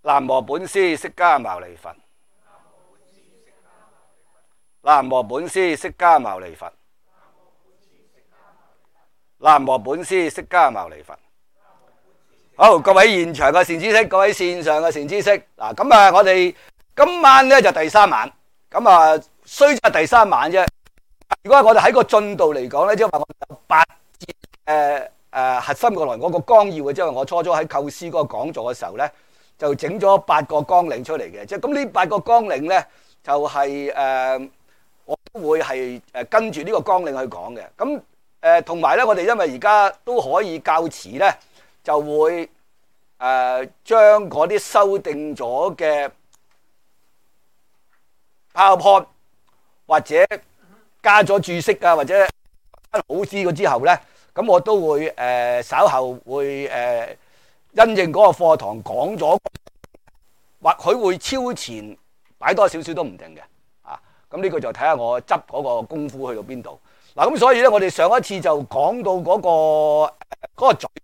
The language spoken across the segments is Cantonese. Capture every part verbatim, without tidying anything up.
南無本師釋迦牟尼佛。南無本師釋迦牟尼佛。南無本師釋迦牟尼佛。好，各位現場嘅善知識，各位線上嘅善知識，嗱，咁啊，我哋今晚咧就第三晚，咁啊，雖則第三晚啫。如果我哋喺個進度嚟講咧，即係話我有八節誒誒核心個內容嗰個綱要嘅，即係我初初喺構思嗰個講座嘅時候咧，就整咗八個綱領出嚟嘅。即係咁呢八個綱領咧，就係誒我都會係誒跟住呢個綱領去講嘅。咁誒同埋咧，我哋因為而家都可以較遲咧，就會誒將嗰啲修訂咗嘅 PowerPoint 或者加咗注釋啊，或者好啲個之後咧，咁我都會誒、呃、稍後會誒、呃、因應嗰個課堂講咗，或許會超前擺多少少都唔定嘅啊。咁呢個就睇下我執嗰個功夫去到邊度嗱。咁所以咧，我哋上一次就講到嗰、嗰個嗰、嗰個嘴，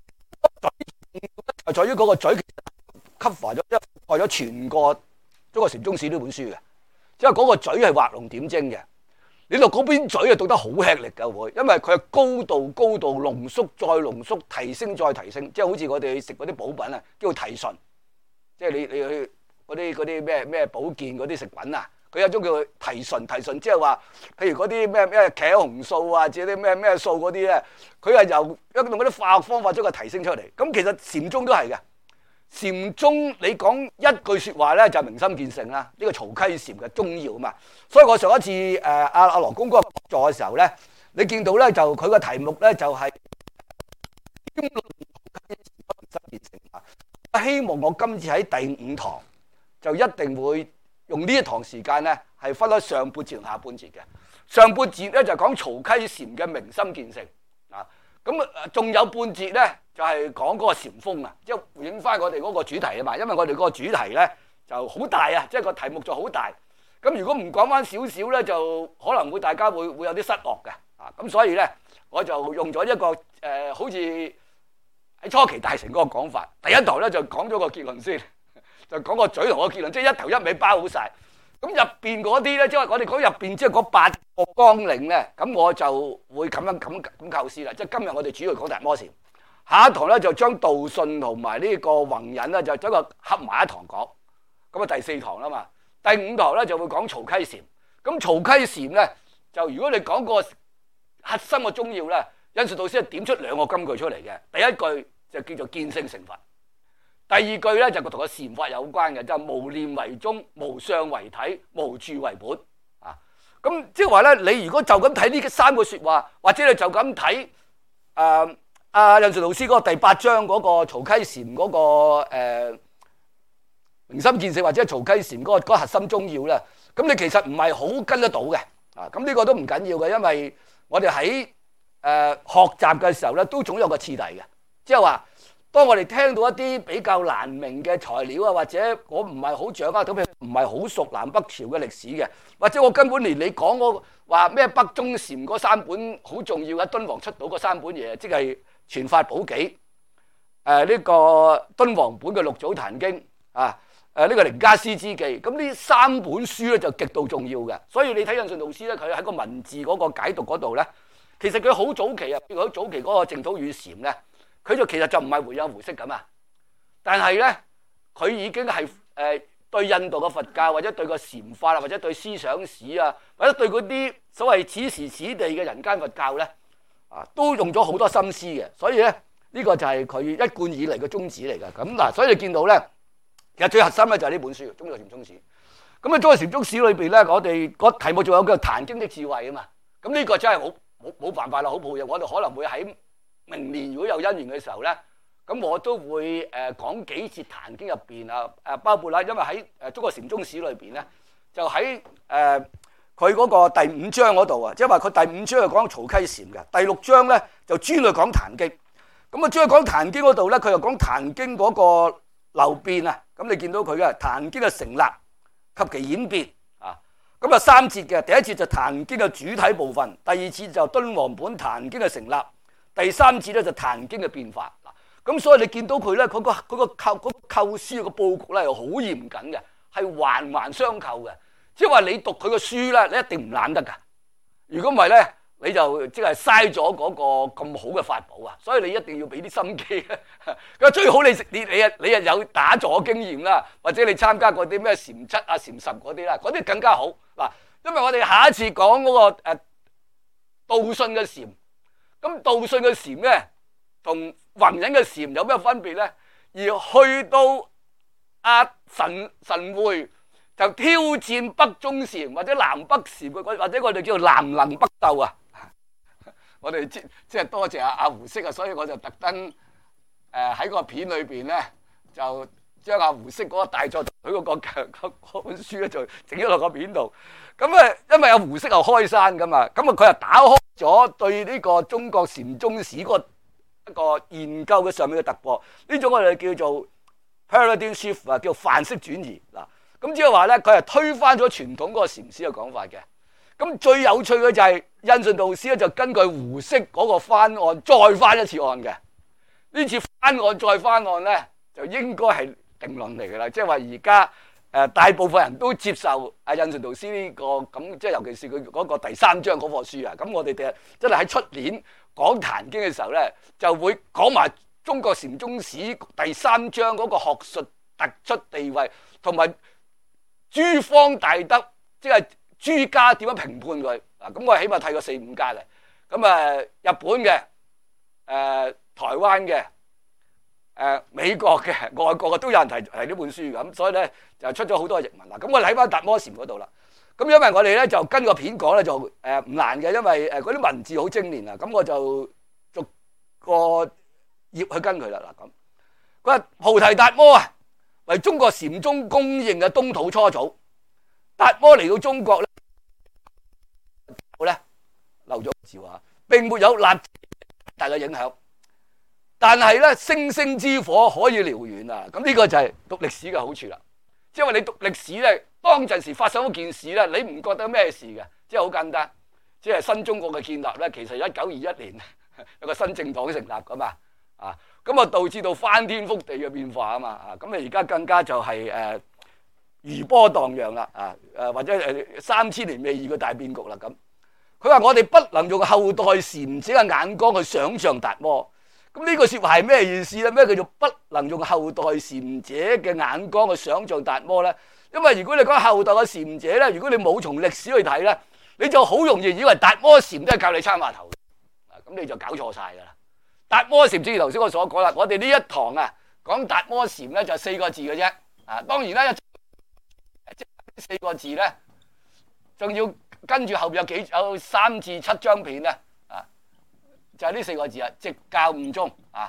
就在於嗰個嘴其實 cover 咗，即係覆蓋咗全個《中國禪宗史》呢本書嘅，即係嗰個嘴係畫龍點睛嘅。你讀嗰邊嘴啊，讀得好吃力㗎會，因為佢係高度高度濃縮再濃縮，提升再提升，即係好似我哋食嗰啲補品啊，叫提純。即係你你去嗰啲嗰啲咩咩保健嗰啲食品啊，佢有一種叫提純，提純即係話，譬如嗰啲咩咩茄紅素啊，或者啲咩咩素嗰啲咧，佢係由用嗰啲化學方法將佢提升出嚟。咁其實禪宗都係嘅。禪宗你講一句説話咧，就明心見性啦。呢個曹溪禪嘅宗要啊嘛。所以我上一次誒阿阿羅公嗰個講座嘅時候咧，你見到咧就佢個題目咧就係明心見性啊。希望我今次喺第五堂就一定會用呢一堂時間咧係分開上半節同下半節嘅。上半節咧就講曹溪禪嘅明心見性啊。咁啊仲有半節咧。就係講嗰個禪風啊，即係回應翻我哋嗰個主題啊嘛，因為我哋嗰個主題咧就好大啊，即係個題目就好大。咁如果唔講翻少少咧，就可能會大家會會有啲失落嘅啊。咁所以咧，我就用咗一個誒、呃，好似喺初期大成嗰個講法。第一堂咧就講咗個結論先，就講個嘴同個結論，即係一頭一尾包好晒。咁入邊嗰啲咧，即係我哋講入邊即係嗰八個綱領咧，咁我就會咁樣咁咁構思啦。即係今日我哋主要講達摩禪。下一堂咧就將道信同埋呢個弘忍咧就將個合埋一堂講，咁啊第四堂啦嘛。第五堂咧就會講曹溪禪。咁曹溪禪咧就如果你講個核心嘅宗要咧，印順導師係點出兩個金句出嚟嘅。第一句就叫做見性成佛，第二句咧就同個禪法有關嘅，就係無念為宗，無相為體，無住為本啊。咁即係話咧，你如果就咁睇呢三個説話，或者你就咁睇誒。阿印順老師嗰個第八章嗰個曹溪禪嗰、那個誒、呃、明心見性或者曹溪禪嗰、那個那個核心宗要咧，咁你其實唔係好跟得到嘅啊！咁呢個都唔緊要嘅，因為我哋喺誒學習嘅時候咧，都總有個次第嘅，即係話當我哋聽到一啲比較難明嘅材料啊，或者我唔係好掌握到，譬如唔係好熟南北朝嘅歷史嘅，或者我根本連你講嗰話咩北宗禪嗰三本好重要嘅敦煌出土嗰三本嘢，即係傳法寶紀，誒、呃、呢、這個敦煌本嘅六祖壇經啊，誒、呃、呢、這個靈家師之記，咁呢三本書咧就極度重要嘅。所以你睇印順導師咧，佢喺個文字嗰個解讀嗰度咧，其實佢好早期啊，譬如好早期嗰個淨土與禪咧，佢就其實就唔係回有回釋咁啊，但係咧佢已經係誒、呃、對印度嘅佛教或者對個禪法啊，或者對思想史啊，或者對嗰啲所謂此時此地嘅人間佛教咧。啊，都用咗好多心思嘅，所以咧呢、這個就係佢一貫以嚟嘅宗旨嚟嘅。咁嗱，所以你見到咧，其實最核心咧就係呢本書《中國禪宗史》。咁啊，《中國禪宗史》裏邊咧，我哋個題目仲有叫《壇經的智慧》啊嘛。咁呢個真係好冇冇辦法啦，好抱歉，我哋可能會喺明年如果有因緣嘅時候咧，咁我都會誒、呃、講幾節《壇經》入邊啊誒，包括啦，因為喺誒《中國禪宗史》裏邊咧，就喺誒。呃佢嗰個第五章嗰度啊，即係話佢第五章係講曹溪禪嘅，第六章咧就專去講壇經。咁啊，專去講壇經嗰度咧，佢又講壇經嗰個流變啊。咁你見到佢嘅壇經嘅成立及其演變啊。咁啊三節嘅，第一節就壇經嘅主體部分，第二節就敦煌本壇經嘅成立，第三節咧就壇經嘅變化。嗱， 咁所以你見到佢咧，嗰、嗰個嗰、嗰個構嗰、嗰個構思個佈局咧係好嚴謹嘅，係環環相扣嘅。即係話你讀佢個書咧，你一定唔懶得㗎。如果唔係咧，你就即係嘥咗嗰個咁好嘅法寶啊！所以你一定要俾啲心機。咁最好你你你啊你啊有打坐經驗啦，或者你參加過啲咩禪七啊、禪十嗰啲啦，嗰啲更加好嗱。因為我哋下一次講嗰、嗰個誒道信嘅禪，咁道信嘅禪咧同弘忍嘅禪有咩分別咧？而去到阿神神會就挑戰北宗禪或者南北禪，或者我哋叫做南能北鬥啊！我哋即即係多謝阿阿胡適啊，所以我就特登誒喺個片裏邊咧，就將阿胡適嗰個大作佢嗰個嗰本書咧，就整咗落個片度。咁啊，因為阿胡適又開山噶嘛，咁啊佢又打開咗對呢個中國禪宗史嗰一個研究嘅上面嘅突破。呢種我哋叫做 paradigm shift 啊，叫範式轉移嗱。咁即係話咧，佢係推翻咗傳統嗰個禪師嘅講法嘅。咁最有趣嘅就係印順導師咧，就根據胡適嗰個翻案再翻一次案嘅。呢次翻案再翻案咧，就應該係定論嚟㗎啦。即係話而家誒大部分人都接受阿印順導師呢個咁，即係尤其是佢嗰個第三章嗰課書啊。咁我哋哋真係喺出年講壇經嘅時候咧，就會講埋中國禪宗史第三章嗰個學術突出地位，同埋諸方大德，即係諸家點樣評判佢啊？咁我起碼睇過四五家嚟，咁啊日本嘅、誒、呃、台灣嘅、誒、呃、美國嘅、外國嘅都有人提提呢本書，咁所以咧就出咗好多譯文啦。咁我睇翻達摩禪嗰度啦。咁因為我哋咧就跟個片講咧就誒唔難嘅，因為誒嗰啲文字好精煉啊。咁我就逐個頁去跟佢啦。嗱，咁佢話菩提達摩啊，為中國禪宗公認嘅東土初祖。達摩嚟到中國咧，咧漏咗個字話，並沒有立大嘅影響，但係咧星星之火可以燎原啊！咁呢個就係讀歷史嘅好處啦。即係話你讀歷史咧，當陣時發生嗰件事咧，你唔覺得咩事嘅？即係好簡單，即係新中國嘅建立咧，其實一九二一年有個新政黨成立噶嘛，啊，咁啊導致到翻天覆地嘅變化啊嘛，啊，咁啊而家更加就係、是、誒。呃餘波蕩漾啦，啊誒或者誒三千年未遇嘅大變局啦咁。佢話我哋不能用後代禪者嘅眼光去想像達摩。咁呢個説話係咩意思咧？咩叫做不能用後代禪者嘅眼光去想像達摩咧？因為如果你講後代嘅禪者咧，如果你冇從歷史去睇咧，你就好容易以為達摩禪都係教你參話頭。啊，咁你就搞錯晒㗎啦！達摩禪正如頭先我所講啦，我哋呢一堂啊講達摩禪咧就四個字嘅啫。啊，當然啦。即係四個字咧，仲要跟住後邊有幾有三至七張片咧，啊，就係、是、呢四個字啊，直教悟宗啊，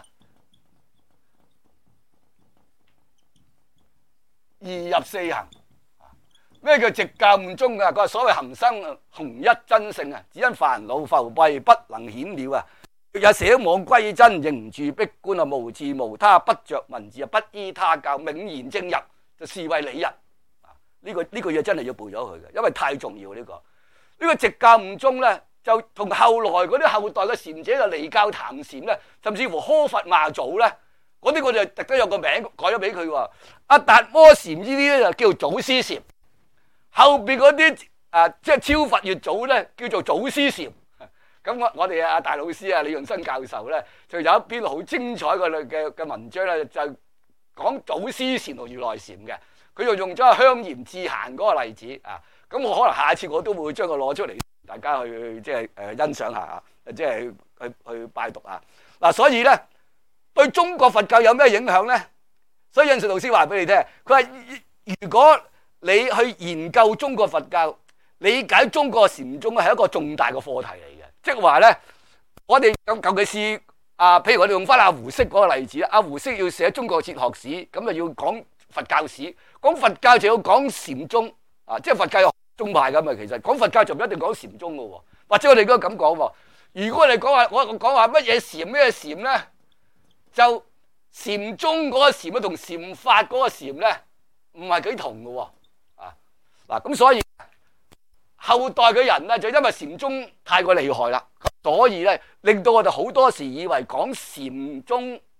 二入四行。咩叫直教悟宗啊？佢話所謂行生紅一真性啊，只因煩惱浮蔽不能顯了啊。若有捨妄歸真，仍住壁觀啊，無自無他，不着文字啊，不依他教，冥言正入，就是為理人。呢、這個呢、這個嘢真係要背咗佢嘅，因為太重要呢、這個。呢、這個直教悟宗咧，就同後來嗰啲後代嘅禪者就離教談禪咧，甚至乎呵佛罵祖咧，嗰啲我哋特登有個名改咗俾佢喎。阿達摩禪呢啲咧就叫做祖師禪，後邊嗰啲誒即係超佛越祖咧叫做祖師禪。咁我我哋阿大老師啊李潤生教授咧，就有一篇好精彩嘅嘅嘅文章咧，就講祖師禪同如來禪嘅。佢又用咗香嚴智閑嗰個例子啊，咁我可能下一次我都會將佢攞出嚟，大家去即係誒欣賞下，即係去去拜讀啊。嗱，所以咧對中國佛教有咩影響咧？所以印順導師話俾你聽，佢話如果你去研究中國佛教，理解中國禪宗係一個重大嘅課題嚟嘅，即係話咧，我哋咁尤其是啊，譬如我哋用翻阿胡適嗰個例子，阿胡適要寫中國哲學史，咁啊要講佛教史。講佛教就要講禪宗啊，即係佛教有宗派噶嘛。其實講佛教就唔一定講禪宗噶喎，或者我哋應該咁講喎。如果你講話我講話乜嘢禪咩禪咧，就禪宗嗰個禪啊同禪法嗰個禪咧唔係幾同噶喎啊嗱。咁所以後代嘅人咧就因為禪宗太過厲害啦，所以咧令到我哋好多時以為講禪宗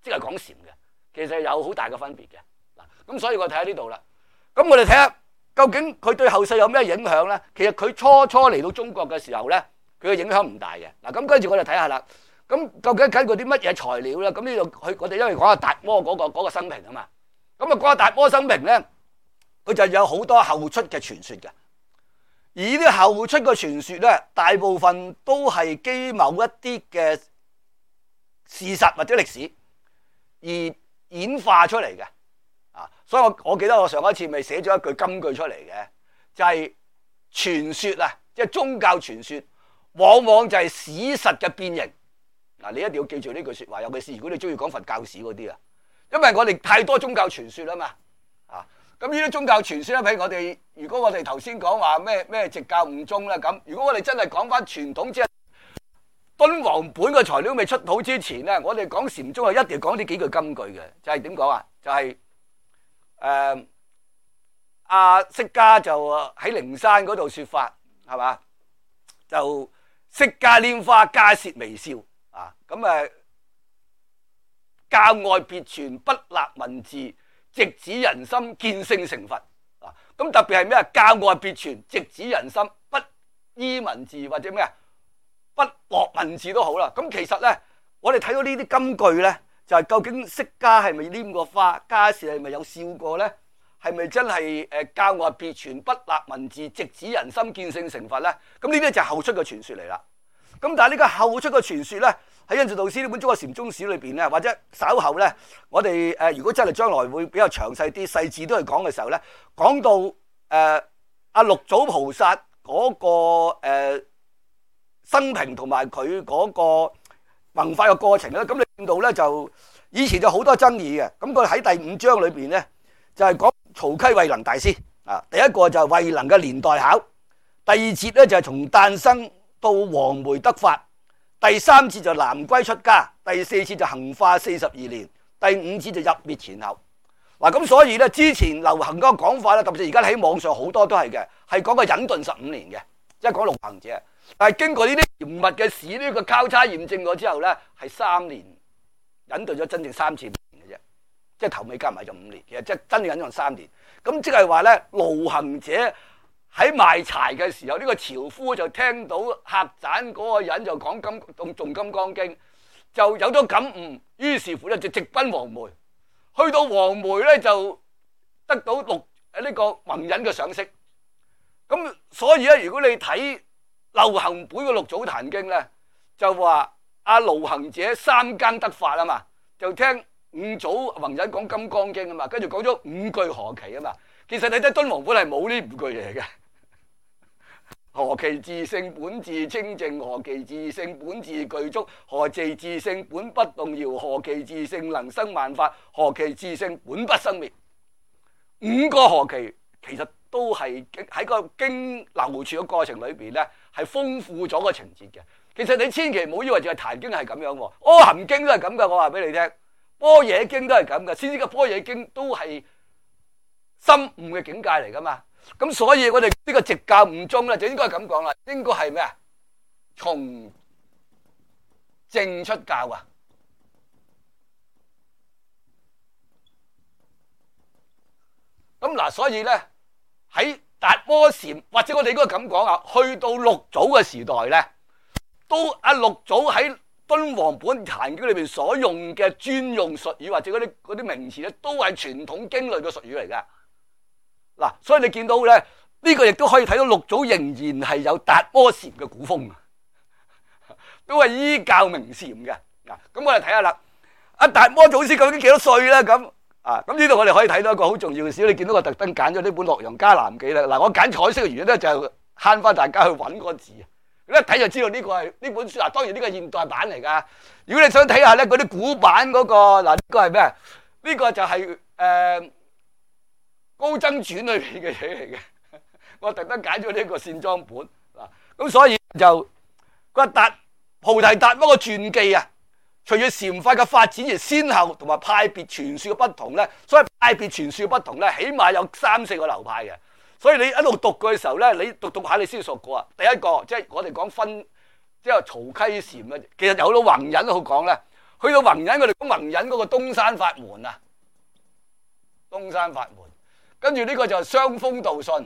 即係講禪嘅，其實有好大嘅分別嘅。嗱，咁所以我睇下呢度啦。咁我哋睇下究竟佢對後世有咩影響咧？其實佢初初嚟到中國嘅時候咧，佢嘅影響唔大嘅。嗱，咁跟住我哋睇下啦。咁究竟根據啲乜嘢材料咧？咁呢度佢我哋因為講下達摩嗰個嗰個生平啊嘛。咁啊，講下達摩生平咧，佢就有好多後出嘅傳說嘅。而呢啲後出嘅傳說咧，大部分都係基某一啲嘅事實或者歷史而演化出嚟嘅。啊，所以我我記得我上一次咪寫咗一句金句出嚟嘅，就係傳說啊，即係宗教傳說，往往就係史實嘅變形。嗱，你一定要記住呢句說話，尤其是如果你中意講佛教史嗰啲啊，因為我哋太多宗教傳說啦嘛。啊，咁呢啲宗教傳說咧，譬如我哋，如果我哋頭先講話咩咩直教悟宗啦，咁如果我哋真係講翻傳統，即係敦煌本嘅材料未出土之前咧，我哋講禪宗係一定要講呢幾句金句嘅，就係點講啊？就係誒阿釋迦就喺靈山嗰度說法，係嘛？就釋迦拈花，迦葉微笑。啊，咁誒教外別傳，不立文字，直指人心，見性成佛。啊，咁特別係咩啊？教外別傳，直指人心，不依文字或者咩啊？不落文字都好啦。咁其實咧，我哋睇到呢啲金句咧，就係、是、究竟釋迦係咪拈過花，迦葉係咪有笑過咧？係咪真係誒教外別傳，不立文字，直指人心，見性成佛咧？咁呢啲就係後出嘅傳說嚟啦。咁但係呢個後出嘅傳說咧，喺印度導師呢本《中國禪宗史》裏邊咧，或者稍後咧，我哋誒如果真係將來會比較詳細啲、細緻都去講嘅時候咧，講到誒阿六祖菩薩嗰、那個誒、呃、生平同埋佢嗰個弘法嘅過程咧，咁你見到咧就以前就好多爭議嘅。咁佢喺第五章裏邊咧，就係、是、講曹溪慧能大師啊，第一個就係慧能嘅年代考，第二節咧就係、是、從誕生到黃梅得法，第三節就南歸出家，第四節就行化四十二年，第五節就入滅前後。嗱，咁所以咧，之前流行嗰個講法咧，特別而家喺網上好多都係嘅，係講個隱遁十五年嘅，即係講六行者。但係經過呢啲嚴密嘅史呢個交叉驗證咗之後咧，係三年隱遁咗真正三次五年嘅啫，即係頭尾加埋就五年。其實即係真正隱遁三年。咁即係話咧，盧行者喺賣柴嘅時候，呢、這個樵夫就聽到客棧嗰個人就講金誦《金剛經》，就有咗感悟，於是乎咧就直奔黃梅。去到黃梅咧就得到六呢個弘忍嘅賞識。咁所以咧，如果你睇漏行本嘅《六祖壇經》咧，就話阿盧行者三更得法啊嘛，就聽五祖弘忍講《金剛經》啊嘛，跟住講咗五句何期啊嘛。其實你睇敦煌本係冇呢五句嚟嘅。何其自性本自清淨，何其自性本自具足，何其自性本不動搖，何其自性能生萬法，何其自性本不生滅。五個何其其實都係喺個經流傳嘅過程裏邊咧，係豐富咗個情節嘅。其實你千祈唔好以為淨係壇經係咁樣，阿含經都係咁噶。我話俾你聽，般若經都係咁噶，先知嘅般若經都係深悟嘅境界嚟噶嘛。咁所以我哋呢個直教悟宗咧，就應該咁講啦，應該係咩啊？從正出教啊！咁嗱，所以咧喺達摩禪，或者我哋應該咁講啊，去到六祖嘅時代咧，都阿六祖喺敦煌本壇經裏邊所用嘅專用術語或者嗰啲嗰啲名詞咧，都係傳統經類嘅術語嚟噶。嗱，所以你見到咧，呢、這個亦都可以睇到六祖仍然係有達摩禪嘅古風，都係依教明禪嘅。嗱，咁我哋睇下啦，阿達摩祖師究竟幾多歲咧？咁啊，咁呢度我哋可以睇到一個好重要嘅事。你見到我特登揀咗呢本《洛陽伽藍記》啦。嗱，我揀彩色嘅原因咧就係慳翻大家去揾個字，一睇就知道呢個係呢本書。嗱，當然呢個係現代版嚟噶。如果你想睇下咧，嗰啲古版嗰、那個嗱，呢、這個係咩？呢、這個就係、是、誒。呃高僧傳裏邊嘅嘢嚟嘅，我特登揀咗呢個線裝本嗱，咁所以就個達菩提達摩個傳記啊，隨住禪法嘅發展而先後同埋派別傳說嘅不同咧，所以派別傳說嘅不同咧，起碼有三四個流派嘅。所以你一路讀嘅時候咧，你讀讀下你先熟過啊。第一個即係我哋講分，即係曹溪禪啊，其實有好多弘忍好講咧， 去到弘忍，我哋講弘忍嗰個東山法門啊，東山法門，跟住呢個就係雙峰道信。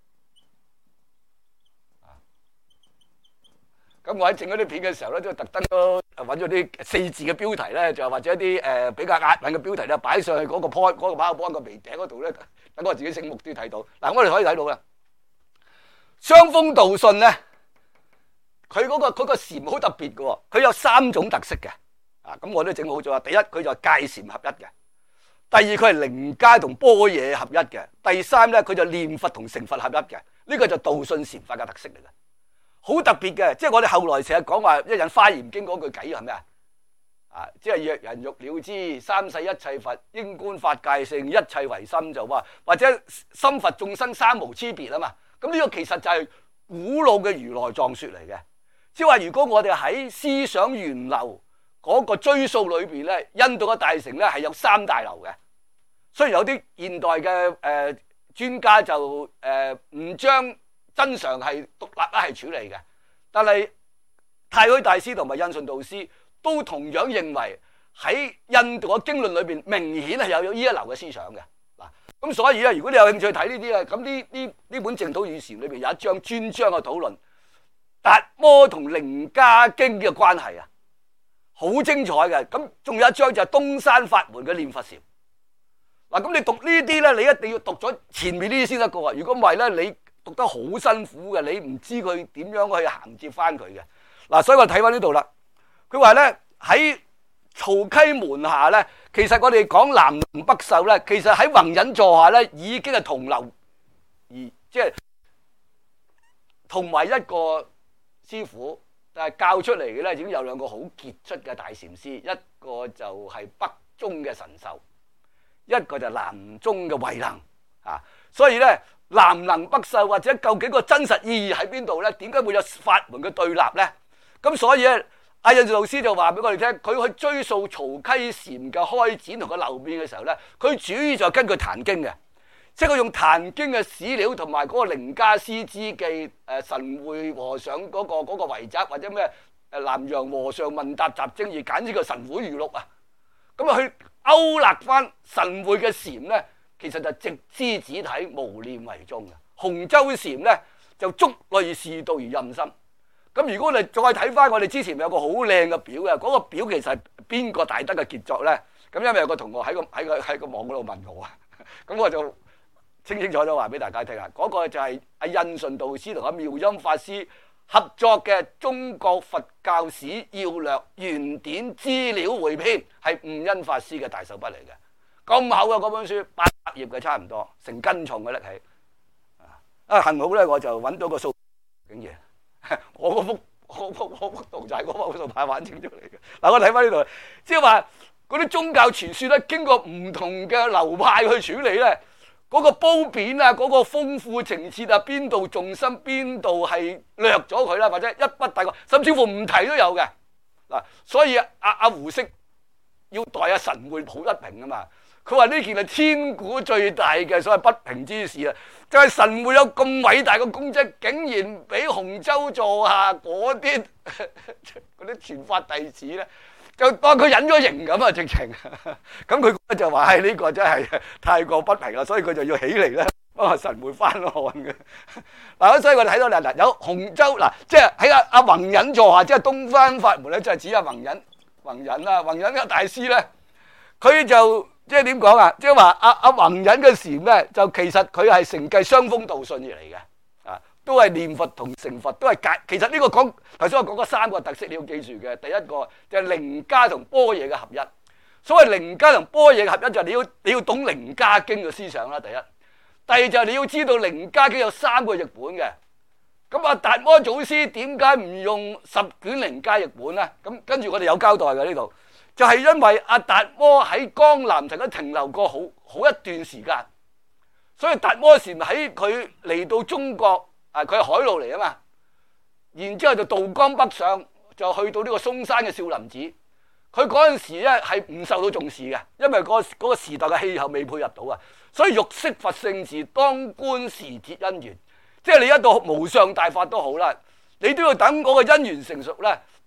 咁我喺整嗰啲片嘅時候咧，都特登都揾咗啲四字嘅標題咧，就或者一啲誒比較押韻嘅標題咧，擺上去嗰個 point 嗰個跑步 point 個眉頂嗰度咧，等我自己醒目啲睇到。嗱，我哋可以睇到啦，雙峰道信咧，佢嗰個嗰個禪好特別嘅喎，佢有三種特色嘅。啊，咁我都整好咗啊。第一，佢就係戒禪合一嘅；第二，佢係靈伽同般若合一嘅；第三咧，佢就念佛同成佛合一嘅。呢個就道信禪法嘅特色嚟嘅。好特別嘅，即係我哋後來成日講話一引《華嚴經》嗰句偈係咩啊？啊，即係若人欲了知三世一切佛，應觀法界性，一切唯心，就話或者心佛眾生三無差別啊嘛。咁呢個其實就係古老嘅如來藏說嚟嘅，即係話如果我哋喺思想源流嗰個追溯裏邊咧，印度嘅大乘咧係有三大流嘅。雖然有啲現代嘅誒專家就誒唔將真相係獨立一係處理嘅，但係太虛大師同埋印順導師都同樣認為喺印度嘅經論裏邊明顯係有呢一流嘅思想嘅。嗱，咁所以咧，如果你有興趣睇呢啲咧，咁呢呢呢本淨土與禪裏邊有一章專章嘅討論達摩同靈伽經嘅關係啊，好精彩嘅。咁仲有一章就係東山法門嘅念佛禪。嗱，咁你讀呢啲咧，你一定要讀咗前面呢啲先得嘅喎。如果唔係咧，你讀得好辛苦嘅，你唔知佢點樣去銜接翻佢嘅。嗱，所以我睇翻呢度啦。佢話咧喺曹溪門下咧，其實我哋講南能北秀咧，其實喺弘忍座下咧已經係同流，而即係同埋一個師傅，但係教出嚟嘅咧已經有兩個好傑出嘅大禪師，一個就係北宗嘅神秀，一個就係南宗嘅慧能啊。所以咧，南能北秀或者究竟個真實意義喺邊度咧？點解會有法門嘅對立咧？咁所以咧，阿印順老師就話俾我哋聽，佢去追溯曹溪禪嘅開展同佢流變嘅時候咧，佢主要就係根據《壇經》嘅，即係佢用《壇經》嘅史料同埋嗰個靈伽師之記、誒神會和尚嗰個嗰個遺集或者咩誒南陽和尚問答集精義，簡直個神會語錄啊！咁啊，去勾勒翻神會嘅禪咧。其實就直知子體，無念為宗嘅。洪州禪咧就觸類示道而任心。咁如果我哋再睇翻我哋之前有個好靚嘅表嘅，嗰、那個表其實係邊個大德嘅傑作咧？咁因為有個同學喺個喺個喺個網嗰度問我啊，咁我就清清楚楚話俾大家聽啊。嗰、那個就係阿印順導師同阿妙音法師合作嘅《中國佛教史要略原典資料彙編》，係悟恩法師嘅大手筆嚟嘅。咁厚嘅嗰本書，八百頁嘅差唔多，成斤重嘅拎起。啊，幸好咧，我就揾到個數，竟然我嗰幅我幅我幅圖就係嗰幅數牌玩清出嚟嘅。嗱，我睇翻呢度，即係話嗰啲宗教傳說咧，經過唔同嘅流派去處理咧，嗰個褒貶啊，嗰個豐富情切啊，邊度重心，邊度係略咗佢啦，或者一筆帶過，甚至乎唔提都有嘅。嗱，所以阿阿胡適要代阿神會抱一平啊嘛。佢話呢件係千古最大嘅所謂不平之事啊！就係神會有咁偉大嘅功績，竟然俾洪州座下嗰啲嗰啲傳法弟子咧，就當佢隱咗形咁啊！直情咁佢就話：係呢個真係太過不平啦，所以佢就要起嚟咧，幫阿神會翻案嘅。嗱，所以我哋睇到嗱，有洪州嗱，即係喺阿阿弘忍座下，即係東方法門咧，就係指阿弘忍、弘忍啊、弘忍嘅大師咧，佢就。即係點講啊？即係話阿阿弘忍嘅禪咧，就其實佢係承繼雙峰道信而嚟嘅，啊，都係念佛同成佛，都係解。其實呢個講頭先我講嗰三個特色，你要記住嘅。第一個就係靈伽同般若嘅合一。所謂靈伽同般若嘅合一，就係你要你要懂靈伽經嘅思想啦。第一，第二就係你要知道靈伽經有三個譯本嘅。咁阿達摩祖師點解唔用十卷靈伽譯本咧？咁跟住我哋有交代嘅呢度。就係因為阿達摩喺江南曾經停留過好好一段時間，所以達摩禪喺佢嚟到中國，啊佢係海路嚟啊嘛，然之後就渡江北上，就去到呢個嵩山嘅少林寺。佢嗰陣時咧係唔受到重視嘅，因為嗰嗰個時代嘅氣候未配合到啊，所以欲識佛性時，當觀時節因緣，即係你一到無上大法都好啦，你都要等嗰個因緣成熟咧。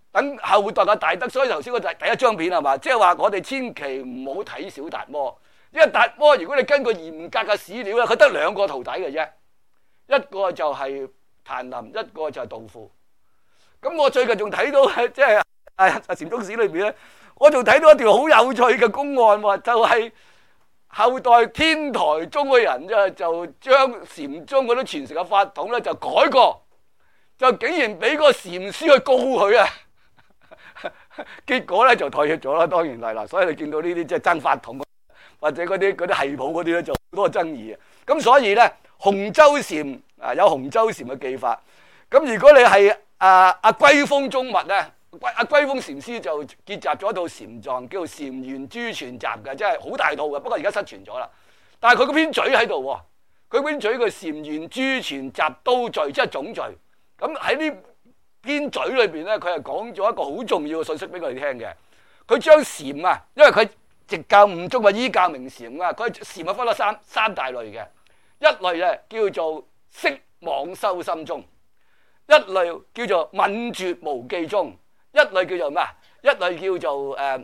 等後代嘅大德。所以頭先個第第一張片係嘛，即係話我哋千祈唔好睇小達摩，因為達摩如果你根據嚴格嘅史料咧，佢得兩個徒弟嘅啫，一個就係曇林，一個就係道富。咁我最近仲睇到即係誒禪宗史裏邊咧，我仲睇到一條好有趣嘅公案喎，就係、是、後代天台宗嘅人啫，就將禪宗嗰啲傳承嘅法統咧就改過，就竟然俾個禪師去告佢啊！結果咧就退出咗啦，當然係啦。所以你見到呢啲即係爭法統或者嗰啲嗰啲系譜嗰啲咧，就好多爭議啊。咁所以咧，洪州禪啊有洪州禪嘅記法。咁如果你係啊阿歸峰宗密咧，阿歸峰禪師就結集咗一套禪藏，叫做《禪圓珠傳集》嘅，即係好大套嘅。不過而家失傳咗啦。但係佢嗰篇嘴喺度喎，佢篇嘴個《禪圓珠傳集都序》，即係總序。咁喺呢篇嘴裏邊咧，佢係講咗一個好重要嘅信息俾我哋聽嘅。佢將禪啊，因為佢直教悟宗啊，依教明禪啊，佢禪啊分咗三三大類嘅。一類咧叫做息妄修心宗，一類叫做泯絕無記宗，一類叫做咩啊？一類叫做誒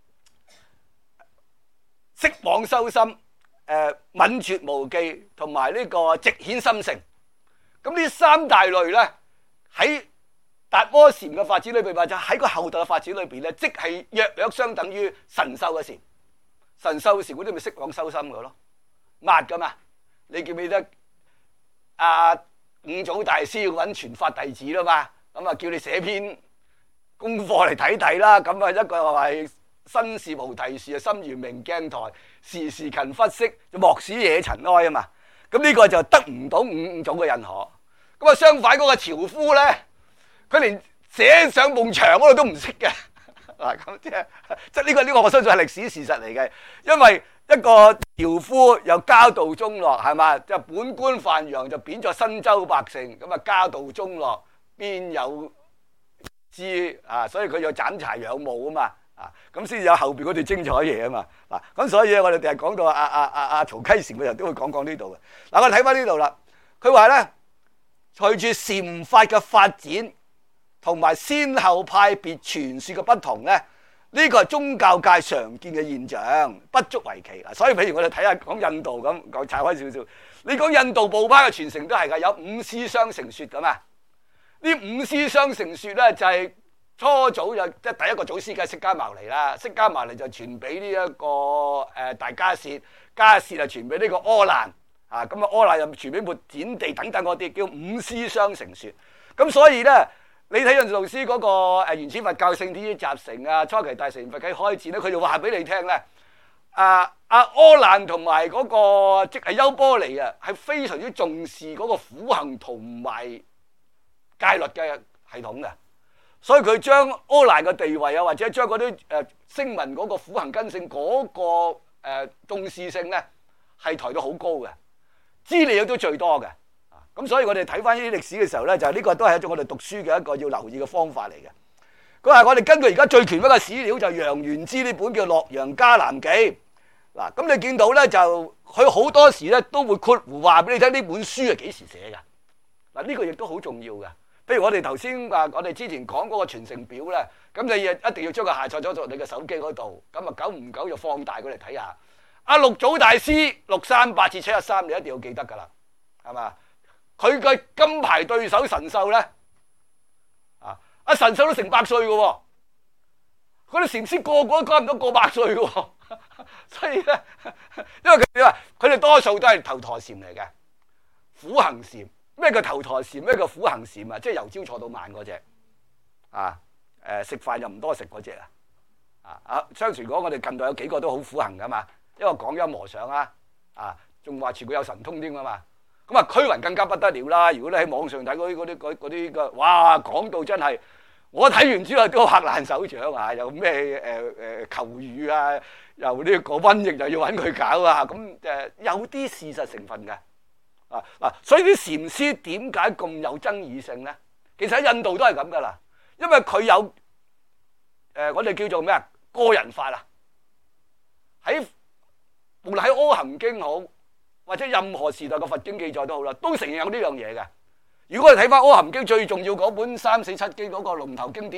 息妄修心、誒、呃、泯絕無記同埋呢個直顯心性。咁呢三大類咧喺達摩禪嘅發展裏邊，或者喺個後代嘅發展裏邊咧，即係約略相等於神秀嘅禪。神秀嘅禪嗰啲咪息妄修心嘅咯，抹噶嘛。你記唔記得阿、啊、五祖大師要揾傳法弟子啦嘛？咁啊叫你寫篇功課嚟睇睇啦。咁啊一個係身是菩提樹啊，心如明鏡台，時時勤拂拭，莫使惹塵埃啊嘛。咁呢個就得唔到五五祖嘅認可。咁啊相反嗰個樵夫咧，佢連寫上埲牆嗰度都唔識嘅。嗱咁即係即係呢個呢個我相信係歷史事實嚟嘅，因為一個樵夫又家道中落係嘛，即係本官范陽就貶咗新州百姓，咁啊家道中落邊有知啊？所以佢要斬柴養母啊嘛，啊咁先有後邊嗰段精彩嘢啊嘛。嗱咁所以我哋第日講到阿阿阿阿曹溪禪嘅人都會講講呢度嘅。嗱我睇翻呢度啦，佢話咧隨住禪法嘅發展同埋先後派別傳說嘅不同咧，呢個係宗教界常見嘅現象，不足為奇啊！所以譬如我哋睇下講印度咁，講拆開少少，你講印度部派嘅傳承都係㗎，有五師相承說㗎嘛。呢五師相承說咧就係初祖就即係第一個祖師嘅釋迦牟尼啦，釋迦牟尼就傳俾呢一個誒大迦葉，迦葉就傳俾呢個阿難啊，咁啊阿難又傳俾末翦地等等嗰啲，叫五師相承說。咁所以咧。你睇印度老師嗰個誒原始佛教聖典集成啊，初期大乘佛偈開始咧，佢就話俾你聽咧，啊阿阿難同埋嗰個即係優波離啊，係非常之重視嗰個苦行同埋戒律嘅系統嘅，所以佢將阿難嘅地位啊，或者將嗰啲誒聲聞嗰個苦行根性嗰個誒重視性咧，係抬到好高嘅，資料都最多嘅。咁所以我哋睇翻呢啲歷史嘅時候咧，就呢個都係一種我哋讀書嘅一個要留意嘅方法嚟嘅。佢話我哋根據而家最權威嘅史料就楊元之呢本叫《洛陽迦南記》嗱，咁你見到咧就佢好多時咧都會括弧話俾你聽呢本書係幾時寫嘅嗱，呢個亦都好重要嘅。譬如我哋頭先話我哋之前講嗰個傳承表咧，咁你一定要將佢下載咗到你嘅手機嗰度，咁啊久唔久就放大佢嚟睇下。阿六祖大師六三八至七一三，你一定要記得噶啦，係嘛？佢嘅金牌對手神秀咧，啊，阿神秀都成百歲嘅喎，嗰啲禪師個個都差唔多過百歲嘅喎，所以咧，因為佢點啊？佢哋多數都係頭陀禪嚟嘅，苦行禪。咩叫頭陀禪？咩叫苦行禪啊？即係由朝坐到晚嗰隻，啊，誒食飯又唔多食嗰隻啊，啊啊！相傳講我哋近代有幾個都好苦行噶嘛，一個廣音和尚啊，啊，仲話全部有神通添噶嘛。咁啊，虛雲更加不得了啦！如果你喺網上睇嗰啲嗰啲嗰啲嘅，哇，講到真係，我睇完之後都拍爛手掌啊！又咩誒誒求雨啊，又呢個瘟疫又要揾佢搞啊！咁誒有啲事實成分嘅啊嗱，所以啲禪師點解咁有爭議性咧？其實喺印度都係咁噶啦，因為佢有誒、呃、我哋叫做咩啊個人法啊，喺無論喺《阿含經》好。或者任何時代嘅佛經記載都好啦，都承認有呢樣嘢嘅。如果我哋睇翻《阿含經》最重要嗰本三四七經嗰個龍頭經典就話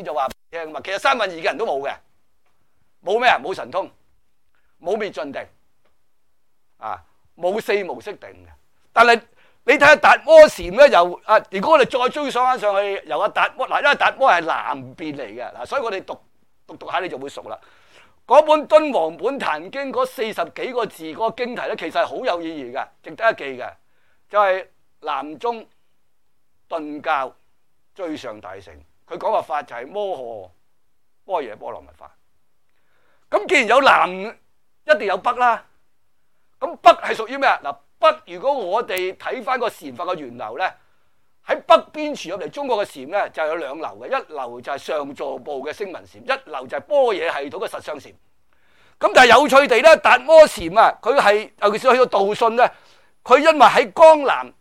聽嘛。其實三分二嘅人都冇嘅，冇咩啊？冇神通，冇滅盡定，啊，冇四無色定嘅。但係你睇下達摩禪咧，由啊，如果我哋再追溯翻上去，由阿達摩嗱，因為達摩係南邊嚟嘅嗱，所以我哋讀讀讀下你就會熟啦。嗰本敦煌本壇經嗰四十幾個字嗰個經題咧，其實係好有意義嘅，值得一記嘅，就係、是、南宗頓教最上大乘，佢講嘅法就係摩訶般若波羅蜜法。咁既然有南，一定有北啦。咁北係屬於咩啊？嗱，北如果我哋睇翻個禪法嘅源流咧，喺北邊傳入嚟中國嘅禪咧，就有兩流嘅，一流就係上座部嘅聲聞禪，一流就係般若系統嘅實相禪。咁但係有趣地咧，達摩禪啊，佢係尤其是去到道信咧，佢因為喺江南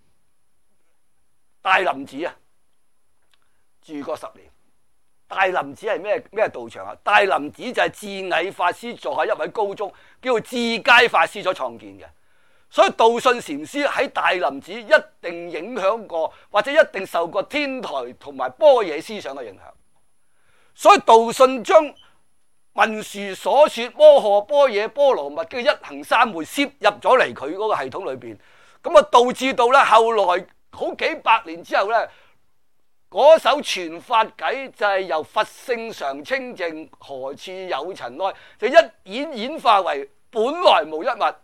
大林寺啊住過十年。大林寺係咩咩道場啊？大林寺就係智顗法師座下一位高宗，叫做智佳法師所創建嘅。所以道信禪師喺大林寺一定影響過，或者一定受過天台同埋般若思想嘅影響。所以道信將文殊所說摩訶般若波羅蜜嘅一行三昧攝入咗嚟佢嗰個系統裏邊，咁啊導致到咧後來好幾百年之後咧。嗰首傳法偈就係由佛性常清淨，何處有塵埃，就一演演化為本來無一物。咁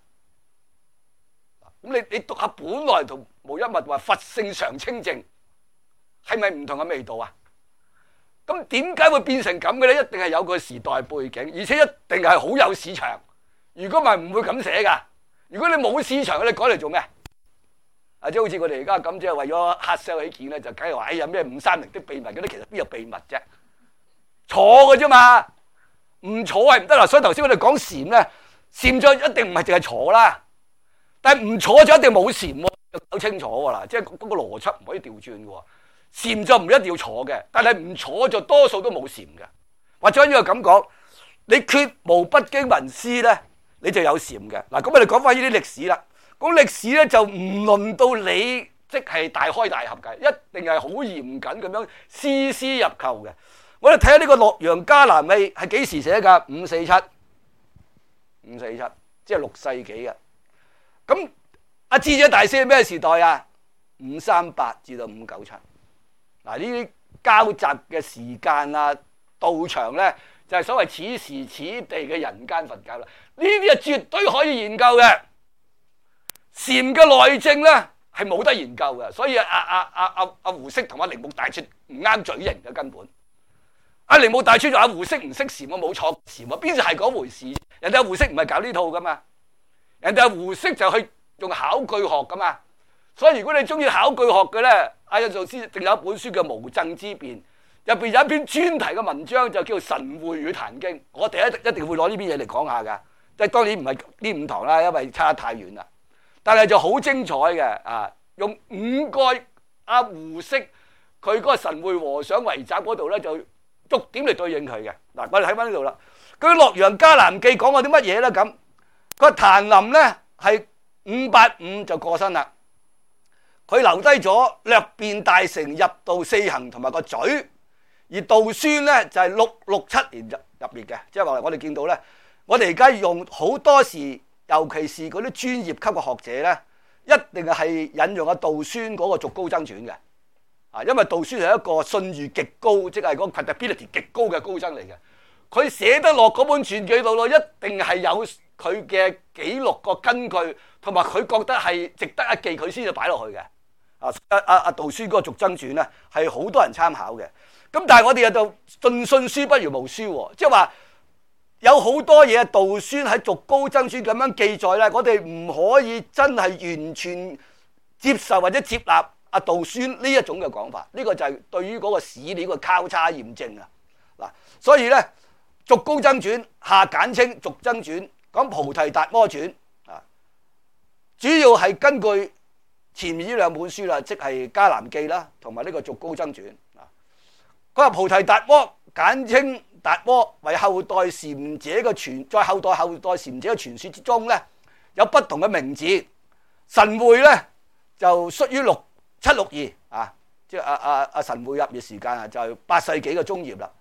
你你讀下本來同無一物，話佛性常清淨，係咪唔同嘅味道啊？咁點解會變成咁嘅咧？一定係有個時代背景，而且一定係好有市場。如果唔係唔會咁寫噶。如果你冇市場，你改嚟做咩？啊！即係好似我哋而家咁，即係為咗 hard sell 起見咧，就梗係話：哎呀咩五三零的秘密嗰啲，其實邊有秘密啫？坐嘅啫嘛，唔坐係唔得啦。所以頭先我哋講禪咧，禪就一定唔係淨係坐啦，但係唔坐就一定冇禪喎，搞清楚㗎啦。即係嗰個邏輯唔可以調轉嘅喎。禪就唔一定要坐嘅，但係唔坐就多數都冇禪嘅。或者應該咁講，你決無不經文思咧，你就有禪嘅。嗱，咁我哋講翻呢啲歷史啦。講歷史咧就唔輪到你，即係大開大合嘅，一定係好嚴謹咁樣絲絲入扣嘅。我哋睇下呢個《洛陽伽藍器》係幾時寫㗎？五四七，五四七，即係六世紀嘅。咁阿智者大師係咩時代啊？五三八至到五九七。嗱，呢啲交集嘅時間啊，道場咧就係所謂此時此地嘅人間佛教啦。呢啲係絕對可以研究嘅。禪嘅內證咧係冇得研究嘅，所以阿阿阿阿阿胡適同阿鈴木大拙唔啱嘴型嘅根本。阿鈴木大拙就阿胡適唔識禪，我冇錯禪啊，邊就係嗰回事？人哋阿胡適唔係搞呢套噶嘛，人哋阿胡適就去用考據學噶嘛。所以如果你中意考據學嘅咧，阿印度師仲有一本書叫《無諍之辯》，入邊有一篇專題嘅文章就叫《神會與壇經》，我哋一一定會攞呢篇嘢嚟講下噶。即係當然唔係呢五堂啦，因為差得太遠啦。但係就好精彩嘅啊！用五個阿胡適佢嗰個神會和尚遺集嗰度咧，就逐點嚟對應佢嘅。嗱，我哋睇翻呢度啦。佢《洛陽伽藍記》講過啲乜嘢咧？咁個壇林咧係五八五就過身啦。佢留低咗略辨大乘入道四行同埋個嘴，而道宣咧就係六六七年入入滅嘅。即係話我哋見到咧，我哋而家用好多時。尤其是嗰啲專業級嘅學者咧，一定係引用阿道宣嗰個《續高僧傳》嘅，啊，因為道宣係一個信譽極高，即係嗰個 credibility 極高嘅高僧嚟嘅。佢寫得落嗰本傳記度咯，一定係有佢嘅記錄個根據，同埋佢覺得係值得一記，佢先至擺落去嘅。啊，阿阿阿道宣嗰個《續僧傳》咧，係好多人參考嘅。咁但係我哋又就盡信書不如無書喎，即係話。有好多嘢道宣喺《續高僧傳》咁樣記載咧，我哋唔可以真係完全接受或者接納阿道宣呢一種嘅講法。呢、這個就係對於嗰個史料嘅交叉驗證啊！嗱，所以咧《續高僧傳》下簡稱《續僧傳》，講菩提達摩傳啊，主要係根據前面呢兩本書啦，即係《伽藍記》啦，同埋呢個《續高僧傳》啊。佢話菩提達摩簡稱。達摩為後代禪者嘅傳，在後代後代禪者嘅傳說之中咧，有不同嘅名字。神會咧就屬於六七六二啊，即係阿阿阿神會入滅時間啊，就係八世紀嘅中葉啦。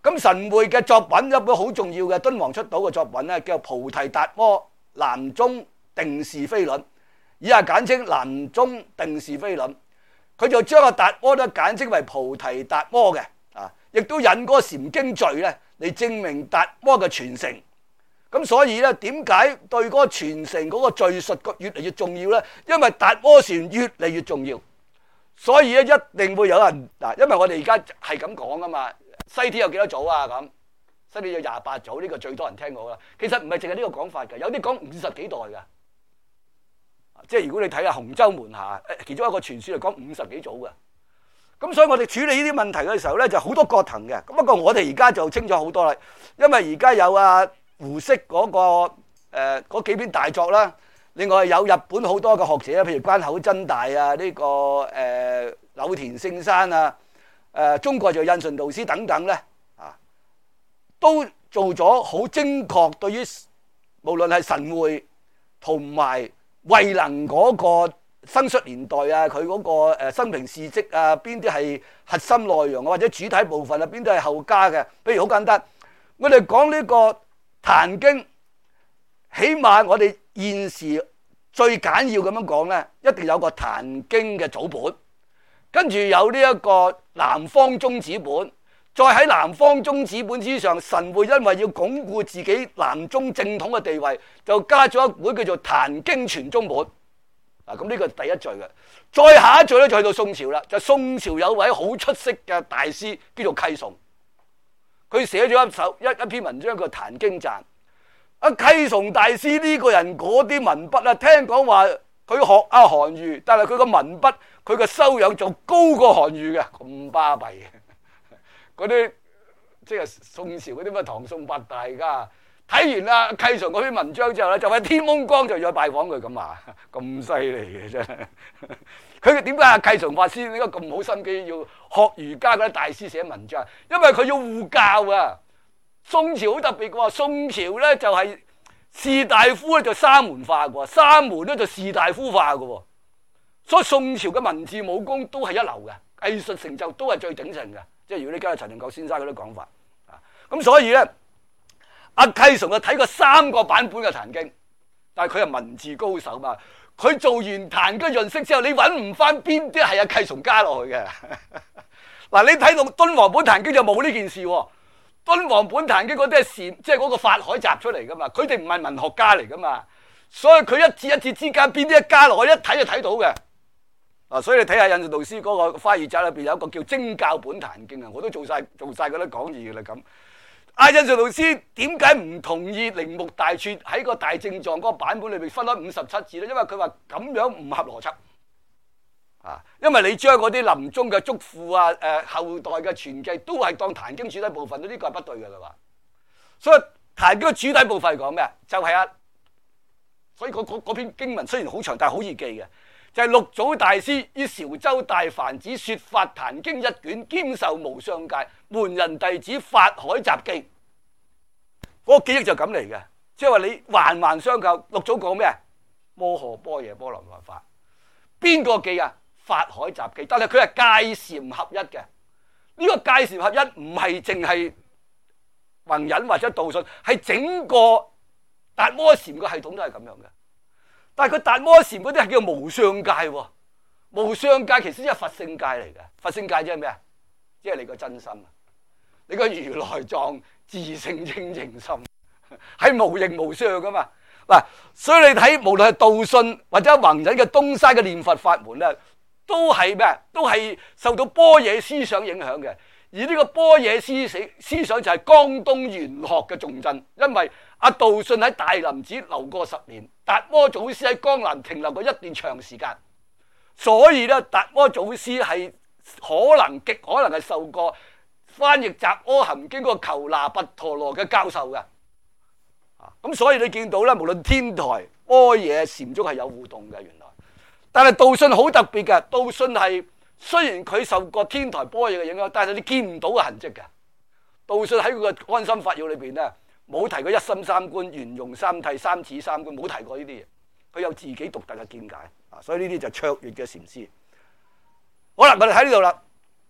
咁神會嘅作品一本好重要嘅敦煌出土嘅作品咧，叫《菩提達摩南宗定是非論》，以下簡稱南宗定是非論。佢就將個達摩都簡稱為菩提達摩嘅，啊，亦都引嗰個禪經序咧嚟證明達摩嘅傳承。咁所以咧，點解對嗰個傳承嗰個敘述越嚟越重要咧？因為達摩禪越嚟越重要，所以咧一定會有人嗱，因為我哋而家係咁講噶嘛。西天有幾多祖啊？咁西天有廿八祖，呢個最多人聽過啦。其實唔係淨係呢個講法嘅，有啲講五十幾代嘅。即係如果你睇下洪州門下，其中一個傳說係講五十幾祖嘅。咁所以我哋處理呢啲問題嘅時候咧，就好多個層嘅。咁不過我哋而家就清楚好多啦，因為而家有啊胡適嗰個誒嗰幾篇大作啦，另外有日本好多嘅學者，譬如關口真大啊，呢個誒柳田聖山啊。誒、呃、中國就印順導師等等咧，啊，都做咗好精確對於無論係神會同埋慧能嗰個生卒年代啊，佢嗰個誒生平事蹟啊，邊啲係核心內容啊，或者主體部分啊，邊啲係後加嘅。譬如好簡單，我哋講呢個《壇經》，起碼我哋現時最簡要咁樣講咧，一定有個《壇經》嘅祖本。跟住有呢一個南方宗旨本，再喺南方宗旨本之上，神會因為要鞏固自己南宗正統嘅地位，就加咗一本叫做《壇經全宗本》。啊，咁呢個係第一序嘅。再下一序咧就去到宋朝啦，就宋朝有位好出色嘅大師叫做契崇，佢寫咗一首一一篇文章叫《壇經讚》。啊，契崇大師呢個人嗰啲文筆啊，聽講話佢學阿韓愈，但係佢個文筆。佢個修養就高過韓愈嘅，咁巴閉嘅嗰啲，即係宋朝嗰啲咩唐宋八大家，睇完啦契崇嗰篇文章之後咧，就喺天濛光就要去拜訪佢咁啊，咁犀利嘅真係。佢點解阿契崇法師點解咁好心機要學儒家嗰啲大師寫文章？因為佢要護教啊。宋朝好特別嘅喎，宋朝咧就係士大夫咧就三門化嘅喎，三門咧就士大夫化嘅喎。所以宋朝嘅文字武功都係一流嘅，藝術成就都係最鼎盛嘅。即係如果你跟陳寅恪先生嗰啲講法，啊，咁所以咧，阿契崇就睇過三個版本嘅《壇經》，但係佢係文字高手嘛。佢做完《壇經》潤色之後，你揾唔翻邊啲係阿契崇加落去嘅。嗱，你睇到敦煌本《壇經》就冇呢件事喎。敦煌本《壇經》嗰啲係禪，即係嗰個法海集出嚟噶嘛。佢哋唔係文學家嚟噶嘛，所以佢一字一字之間邊啲一加落去，一睇就睇到嘅。啊，所以你睇下印順導師嗰個花語集裏邊有一個叫精教本壇經啊，我都做晒做晒嗰啲講義嘅啦咁。阿印順導師點解唔同意鈴木大拙喺個大正藏嗰個版本裏邊分開五十七字咧？因為佢話咁樣唔合邏輯啊，因為你將嗰啲臨終嘅囑咐啊、誒、呃、後代嘅傳記都係當壇經主體部分，呢、這個係不對嘅啦話。所以壇經嘅主體部分係講咩？就係、是、啊，所以嗰篇經文雖然好長，但係好易記嘅。就係六祖大師於韶州大梵寺說法壇經一卷，兼受無上界門人弟子法海集記。嗰、那個記憶就咁嚟嘅，即係話你環環相扣。六祖講咩？摩訶般若波羅蜜法。邊個記啊？法海集記。但係佢係戒禪合一嘅。呢、這個戒禪合一唔係淨係弘忍或者道信，係整個達摩禪個系統都係咁樣嘅。但係佢達摩禪嗰啲係叫無相界喎，無相界其實即係佛性界嚟嘅。佛性界即係咩啊？即係你個真心，你個如來藏自性清淨心，係無形無相噶嘛。嗱，所以你睇無論係道信或者弘忍嘅東山嘅念佛法門咧，都係咩？都係受到般若思想影響嘅。而呢個般若思想思想就係江東玄學嘅重鎮，因為阿道信喺大林寺留過十年，達摩祖師喺江南停留過一段長時間，所以咧達摩祖師係可能極可能係受過翻譯《雜阿含經》嗰個求那跋陀羅嘅教授嘅。啊，咁所以你見到咧，無論天台般若禪宗係有互動嘅原來，但係道信好特別嘅，道信係。雖然佢受過天台般若嘅影響，但係你見唔到嘅痕跡嘅。道信喺佢個安心法要裏邊咧，冇提過一心三觀、圓融三諦、三始三觀，冇提過呢啲嘢。佢有自己獨特嘅見解啊，所以呢啲就卓越嘅禪師。好啦，我哋喺呢度啦。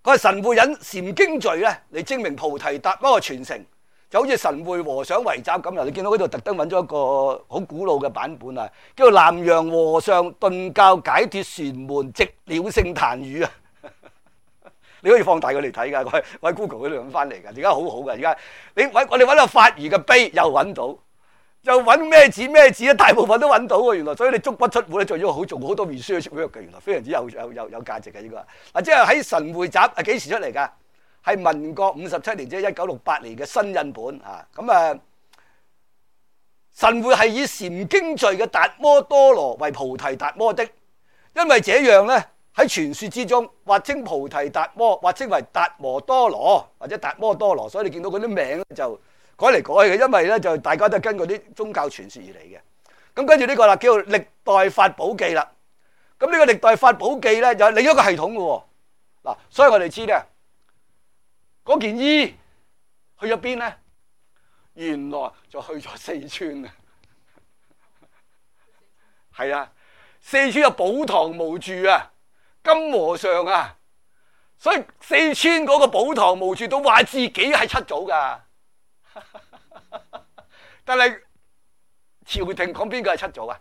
佢係神會引禪經序咧嚟證明菩提達摩嘅傳承，就好似神會和尚遺集咁啦。你見到嗰度特登揾咗一個好古老嘅版本啊，叫做南陽和尚頓教解脫禪門直了聖壇語啊。你可以放大佢嚟睇㗎，我喺我喺 Google 嗰度揾翻嚟㗎，而家好好㗎。而家你揾我哋揾到法如嘅碑又揾到，又揾咩字咩字咧，大部分都揾到喎。原來所以你足不出戶咧，做咗好做好多 research work 嘅，原來非常之有有有有價值嘅呢個。嗱，即係喺神會集係幾時出嚟㗎？係民國五十七年，即係一九六八年嘅新印本啊。咁啊，神會係以禪經序嘅達摩多羅為菩提達摩的，因為這樣咧。喺傳說之中，或稱菩提達摩，或稱為達摩多羅，或者達摩多羅，所以你見到嗰啲名咧就改嚟改去嘅，因為咧就大家都係根據啲宗教傳說而嚟嘅。咁跟住呢個啦，叫做歷代法寶記啦。咁呢個歷代法寶記咧就係另一個系統嘅喎。嗱，所以我哋知咧，嗰件衣去咗邊咧？原來就去咗四川啊！係啊，四川有寶堂無住啊！金和尚啊，所以四川嗰個寶堂無住都話自己係七祖噶，但係朝廷講邊個係七祖啊？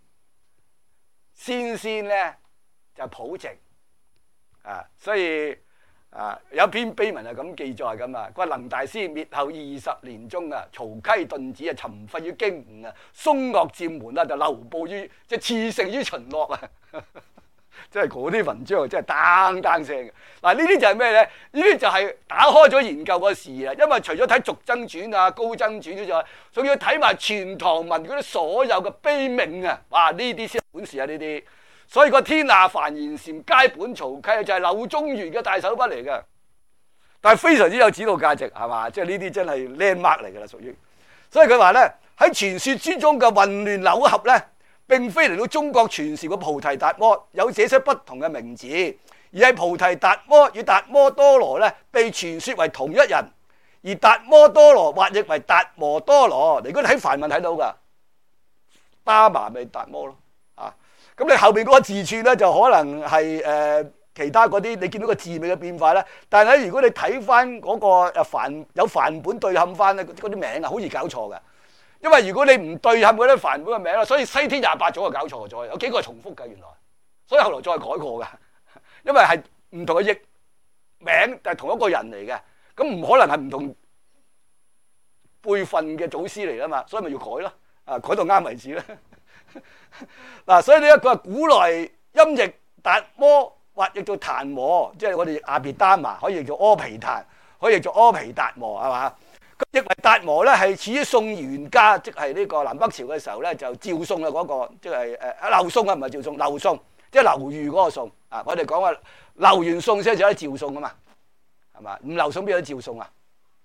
先先咧就普淨啊，所以啊有篇碑文係咁記載咁啊，佢話能大師滅後二十年中啊，曹溪頓子啊沉沸於京吳啊，松嶽佔門啊就流布於即係熾盛於秦洛啊。即係嗰啲文章真係單單聲嘅。嗱，呢啲就係咩咧？呢啲就係打開咗研究個視野，因為除咗睇《續僧傳》啊、《高僧傳》之外，仲要睇埋全唐文嗰啲所有嘅碑銘啊！哇，呢啲先係本事啊！呢啲，所以個天下梵言禪皆本曹溪就係柳宗元嘅大手筆嚟嘅，但係非常之有指導價值，係嘛？即係呢啲真係 landmark 嚟㗎啦，屬於。所以佢話咧，喺傳說之中嘅混亂扭合咧。並非嚟到中國傳授嘅菩提達摩有這些不同嘅名字，而係菩提達摩與達摩多羅咧被傳說為同一人，而達摩多羅或譯為達摩多羅。如果你喺梵文睇到㗎，達麻咪達摩咯啊。咁你後邊嗰個字串咧就可能係誒、呃、其他嗰啲你見到個字尾嘅變化咧。但係如果你睇翻嗰個誒梵有梵本對冚翻咧嗰啲名啊，好易搞錯嘅。因為如果你唔對冚嗰啲梵本嘅名啦，所以西天廿八祖就搞錯咗，有幾個係重複㗎原來，所以後來再改過㗎。因為係唔同嘅譯名，但係同一個人嚟嘅，咁唔可能係唔同輩分嘅祖師嚟啊嘛，所以咪要改咯，啊改到啱為止啦。嗱，所以呢一個係古來音譯達摩或譯做檀摩，即係我哋阿毗達摩可以譯做阿毗檀，可以譯做阿毗達摩係嘛？譯為達摩咧，係始於宋元嘉，即係呢個南北朝嘅時候咧，就趙宋啊嗰個，即係誒劉宋啊，唔係趙宋，劉宋，即係劉裕嗰個宋啊。我哋講話劉完宋先至有趙宋啊嘛，係嘛？唔劉宋邊有趙宋啊？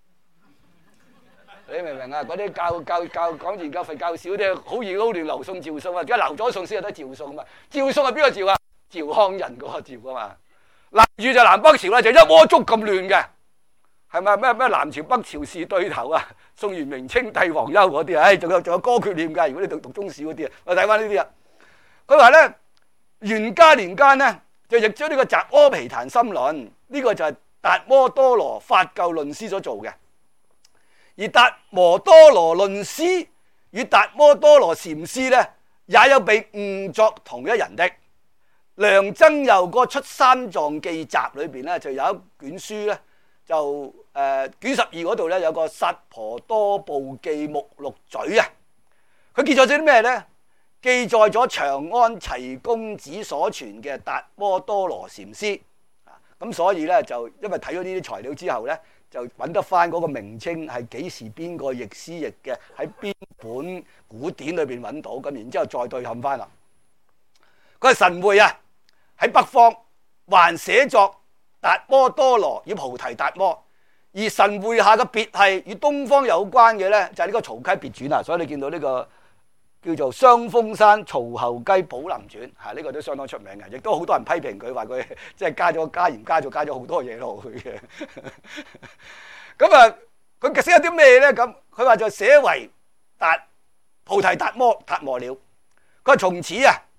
你明唔明啊？嗰啲教教教講研究佛教少啲，好易撈亂劉宋趙宋啊。而家劉咗宋先有得趙宋啊嘛。趙宋係邊個趙啊？趙匡胤嗰個趙啊嘛。劉裕就南北朝咧，就一鍋粥咁亂嘅。係咪咩咩南朝北朝是對頭啊？宋元明清帝皇優嗰啲啊，唉，仲有仲有歌訣念㗎。如果你讀讀中史嗰啲啊，我睇翻呢啲啊。佢話咧，元嘉年間咧就譯咗呢個《集阿毗曇心論》，呢個就係達摩多羅法救論師所做嘅。而達摩多羅論師與達摩多羅禪師咧，也有被誤作同一人的。梁僧祐個《出三藏記集》裏邊咧，就有一卷書咧。就誒、呃、卷十二嗰度咧有個薩婆多部記目錄嘴啊，佢記載咗啲咩咧？記載咗長安齊公子所傳嘅達摩多羅禪師啊，咁所以咧就因為睇咗呢啲材料之後咧，就揾得翻嗰個名稱係幾時邊個譯師譯嘅，喺邊本古典裏邊揾到，咁然之後再對冚翻啦。佢係神會啊，喺北方還寫作達摩多羅與菩提達摩，而神會下嘅別係與東方有關嘅咧，就係、是、呢個曹溪別傳啊。所以你見到呢個叫做雙峰山曹侯雞寶林傳，嚇、這、呢個都相當出名嘅，亦都好多人批評佢話佢即係加咗加鹽加咗加咗好多嘢落去嘅。咁啊，佢寫有啲咩咧？咁佢話就寫為達菩提達摩達摩了。佢話從此啊，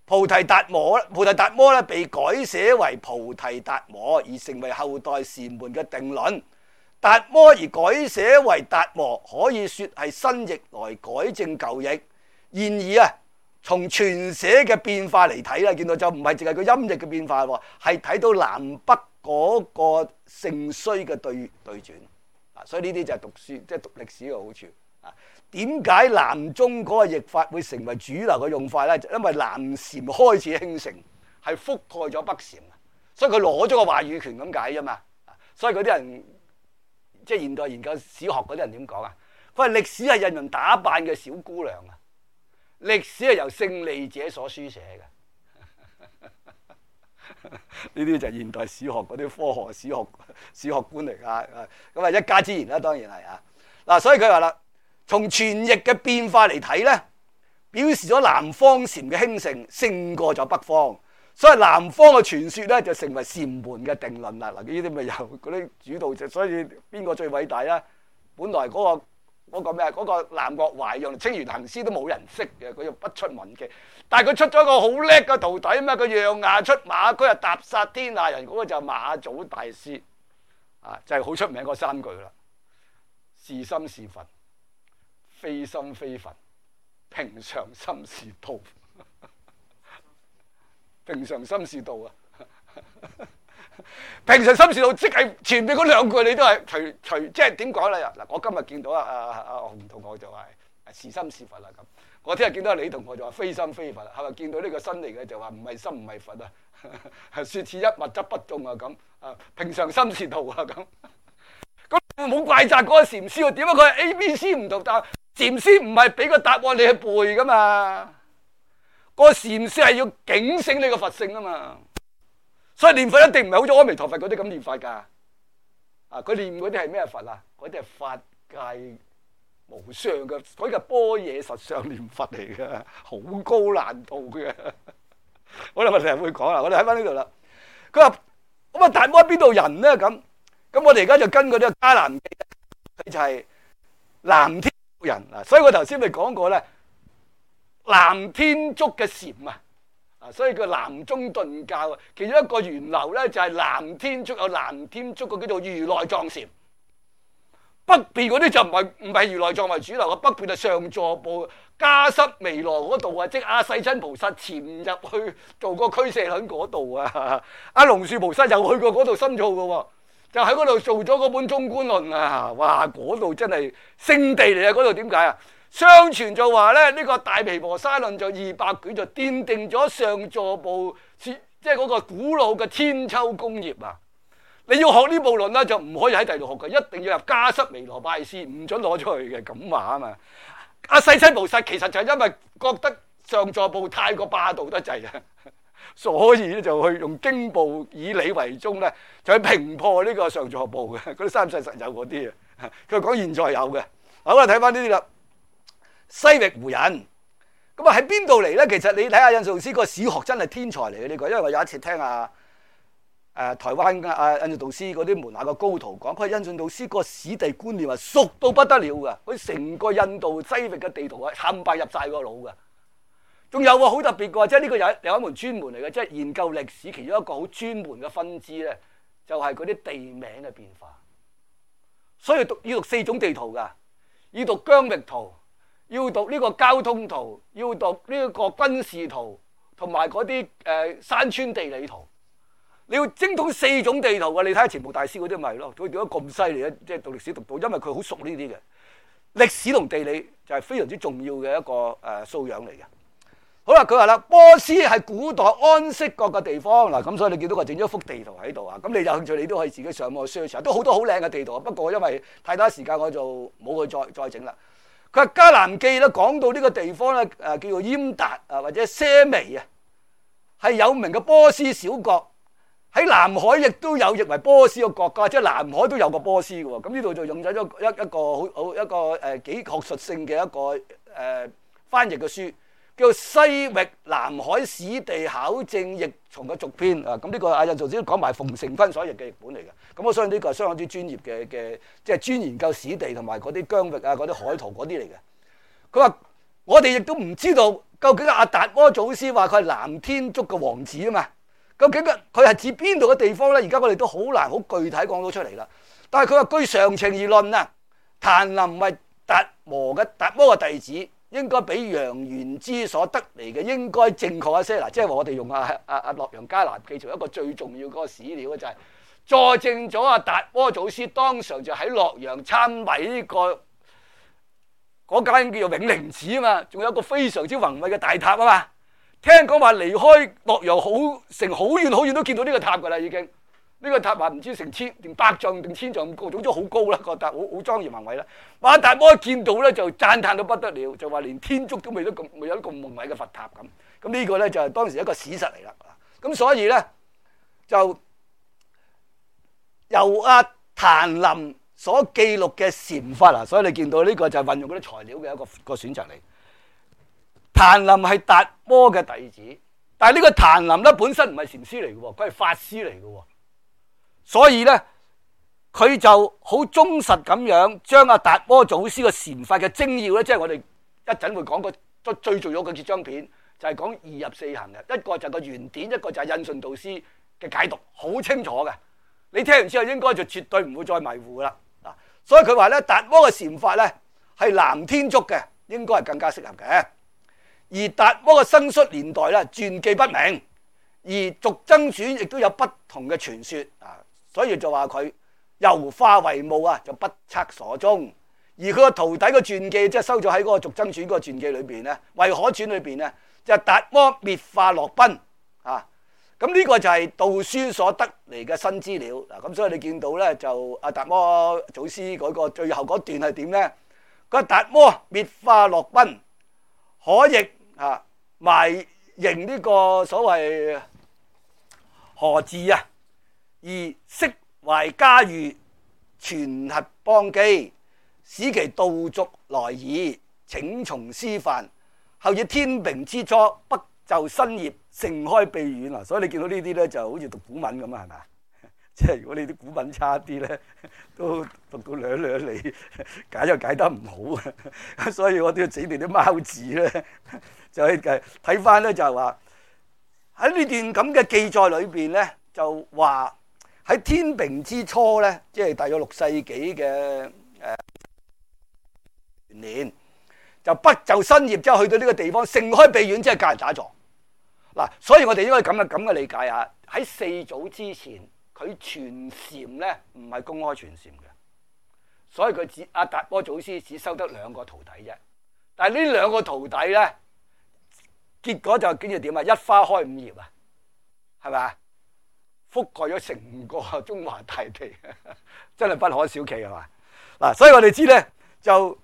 菩提達摩，菩提達摩咧被改寫為菩提達摩，而成為後代禪門嘅定論。達摩而改寫為達摩，可以說係新譯來改正舊譯。然而啊，從傳寫嘅變化嚟睇啦，見到就唔係淨係個音譯嘅變化喎，係睇到南北嗰個盛衰嘅對對轉。啊，所以呢啲就係讀書，即係讀歷史嘅好處。啊，點解南宗嗰個譯法會成為主流嘅用法咧？就因為南禪開始興盛，係覆蓋咗北禪，所以佢攞咗個話語權咁解啫嘛。所以嗰啲人。即係現代研究史學嗰啲人點講啊？佢話歷史係人人打扮嘅小姑娘啊，歷史係由勝利者所書寫嘅。呢啲就係現代史學嗰啲科學史學史學觀嚟㗎。咁啊一家之言啦，當然係啊。嗱，所以佢話啦，從傳譯嘅變化嚟睇咧，表示咗南方禪嘅興盛勝過咗北方。所以南方嘅傳說咧就成為禪門嘅定論啦。嗱，呢啲咪由嗰啲主導者，所以邊個最偉大咧？本來嗰、嗰個嗰個咩嗰個南國懷用清源行思都冇人識嘅，佢又不出文嘅。但係佢出咗一個好叻嘅徒弟啊嘛，佢讓牙出馬，佢係踏殺天下人，嗰、嗰個就係馬祖大師啊，就係、是、好出名嗰三句啦。是心是佛，非心非佛，平常心是道。平常心是道啊！平常心是道，即係前面嗰兩句你都係隨隨，即係點講咧？嗱，我今日見到啊啊啊洪同學就話是心是佛啦咁，我聽日見到李同學就話非心非佛啦，係咪見到呢個新嚟嘅就話唔係心唔係佛啊？係說此一物則不中啊咁啊！平常心是道啊咁，咁冇怪責嗰個禪師喎？點解佢係 A、B、C 唔同？但禪師唔係俾個答案你去背噶嘛？個禪師係要警醒你個佛性啊嘛，所以念佛一定唔係好似阿彌陀佛嗰啲咁念法噶，啊佢念嗰啲係咩佛啊？嗰啲係法界無上嘅，嗰啲係般若實相念佛嚟嘅，好高難度嘅。好啦，我哋會講啦，我哋喺翻呢度啦。佢話咁啊，達摩喺邊度人咧？咁咁我哋而家就跟嗰啲迦南記，佢就係南天人啊。所以我頭先咪講過咧。南天竺嘅禪啊，啊，所以叫南宗頓教啊。其中一個源流咧就係南天竺，有南天竺個叫做如來藏禪。北邊嗰啲就唔係唔係如來藏為主流嘅，北邊係上座部迦濕彌羅嗰度啊，即係阿世親菩薩潛入去做個俱舍喺嗰度啊。阿龍樹菩薩又去過嗰度深造嘅喎，就喺嗰度做咗嗰本中觀論啊。哇，嗰度真係聖地嚟啊！嗰度點解啊？相傳就話咧，呢、這個大毗婆沙論就二百卷就奠定咗上座部，即係嗰個古老嘅千秋功業啊！你要學呢部論咧，就唔可以喺第度學嘅，一定要入迦濕彌羅拜師，唔准攞出去嘅，咁話啊嘛。阿世親菩薩其實就係因為覺得上座部太過霸道得滯啊，所以咧就去用經部以理為宗咧，就去平破呢個上座部嘅嗰啲三世實有嗰啲啊。佢講現在有嘅，好啦，睇翻呢啲啦。西域胡人咁啊喺邊度嚟咧？其實你睇下印度老師個史學真係天才嚟嘅呢個，因為我有一次聽啊誒台灣嘅啊印度老師嗰啲門下嘅高徒講，佢印度老師個史地觀念係熟到不得了㗎，佢成個印度西域嘅地圖啊冚唪入晒個腦㗎。仲有喎，好特別㗎，即係呢個有有一門專門嚟嘅，即係研究歷史其中一個好專門嘅分支咧，就係嗰啲地名嘅變化。所以讀要讀四種地圖㗎，要讀疆域圖。要讀呢個交通圖，要讀呢個軍事圖，同埋嗰啲誒山川地理圖。你要精通四種地圖嘅，你睇下錢穆大師嗰啲咪咯，佢點解咁犀利咧？即係讀歷史讀到，因為佢好熟呢啲嘅歷史同地理就係非常之重要嘅一個誒、呃、素養嚟嘅。好啦，佢話啦，波斯係古代安息國嘅地方嗱，咁所以你見到佢整咗一幅地圖喺度啊。咁你有興趣，你都可以自己上網 search，都好多好靚嘅地圖啊。不過因為太多時間，我就冇去再再整啦。佢話迦南記咧講到呢個地方咧，誒叫做奄達啊，或者奢彌啊，係有名嘅波斯小國，喺南海亦都有譯為波斯嘅國家，即係南海都有個波斯嘅喎。咁呢度就用咗一一個好好一個誒幾學術性嘅一個誒、呃、翻譯嘅書，叫做《西域南海史地考證譯從嘅續篇》啊。咁呢個阿印度先講埋馮承芬所譯嘅譯本嚟嘅。咁我相信呢個係相當之專業嘅嘅，即係專研究史地同埋嗰啲疆域啊、嗰啲海圖嗰啲嚟嘅。佢話：我哋亦都唔知道究竟阿達摩祖師話佢係南天竺嘅王子啊嘛？究竟佢係指邊度嘅地方咧？而家我哋都好難好具體講到出嚟啦。但係佢話據常情而論啊，檀林係達摩嘅達摩嘅弟子，應該比楊元之所得嚟嘅應該正確一些。嗱，即係話我哋用阿阿阿洛陽伽藍記做一個最重要嗰個史料嘅就係、是、佐證咗阿達摩祖師當場就喺洛陽參禮呢個嗰間叫做永寧寺啊嘛，仲有一個非常之宏偉嘅大塔啊嘛。聽講話離開洛陽好成好遠好遠都見到呢個塔噶啦，已經呢、這個塔話唔知成千定百丈定千丈咁高，總之好高啦個塔，好好莊嚴宏偉啦。阿達摩一見到咧就讚歎到不得了，就話連天竺都未得咁未有咁宏偉嘅佛塔咁。咁呢個咧就係當時一個史實嚟啦。咁所以咧就由阿檀林所記錄嘅禪法啊，所以你見到呢個就係運用嗰啲材料嘅一個一個選擇嚟。檀林係達摩嘅弟子，但係呢個檀林咧本身唔係禪師嚟嘅，佢係法師嚟嘅，所以咧佢就好忠實咁樣將阿達摩祖師嘅禪法嘅精要咧，即係我哋一陣會講個最重要嘅幾張片，就係講二入四行嘅，一個就係個原典，一個就係印順導師嘅解讀，好清楚嘅。你聽完之後應該就絕對唔會再迷糊啦。啊，所以佢話咧達摩嘅禪法咧係南天竺嘅，應該係更加適合嘅。而達摩嘅生卒年代咧傳記不明，而續僧傳亦都有不同嘅傳說啊，所以就話佢遊化為霧啊，就不測所蹤。而佢個徒弟嘅傳記即係收咗喺嗰個續僧傳嗰個傳記裏邊咧，慧可傳裏邊咧就係達摩滅化洛賓啊。咁呢個就係道書所得嚟嘅新資料嗱。咁所以你見到咧就阿達摩祖師嗰個最後嗰段係點咧？佢話達摩滅化洛賓，可譯啊埋形呢個所謂何字啊，而釋懷家喻，傳核邦基，使其道俗來矣，請從師範，後以天平之初，北就新業，盛開秘遠啊！所以你見到呢啲咧就好似讀古文咁啊，係咪？即係如果你啲古文差啲咧，都讀到兩兩嚟，解又解得唔好啊！所以我都要整定啲貓字咧，就係睇翻咧就係話喺呢段咁嘅記載裏邊咧，就話喺天平之初咧，即係大約六世紀嘅誒元年，就北就新業之後去到呢個地方，盛開秘遠，即係教人打坐嗱。所以我哋應該咁嘅咁嘅理解啊！喺四祖之前。佢傳禪咧唔係公開傳禪嘅，所以佢只阿達摩祖師只收得兩個徒弟啫。但係呢兩個徒弟咧，結果就跟住點啊？一花開五葉啊，係咪啊？覆蓋咗成個中華大地，真係不可小覷係嘛？嗱，所以我哋知咧就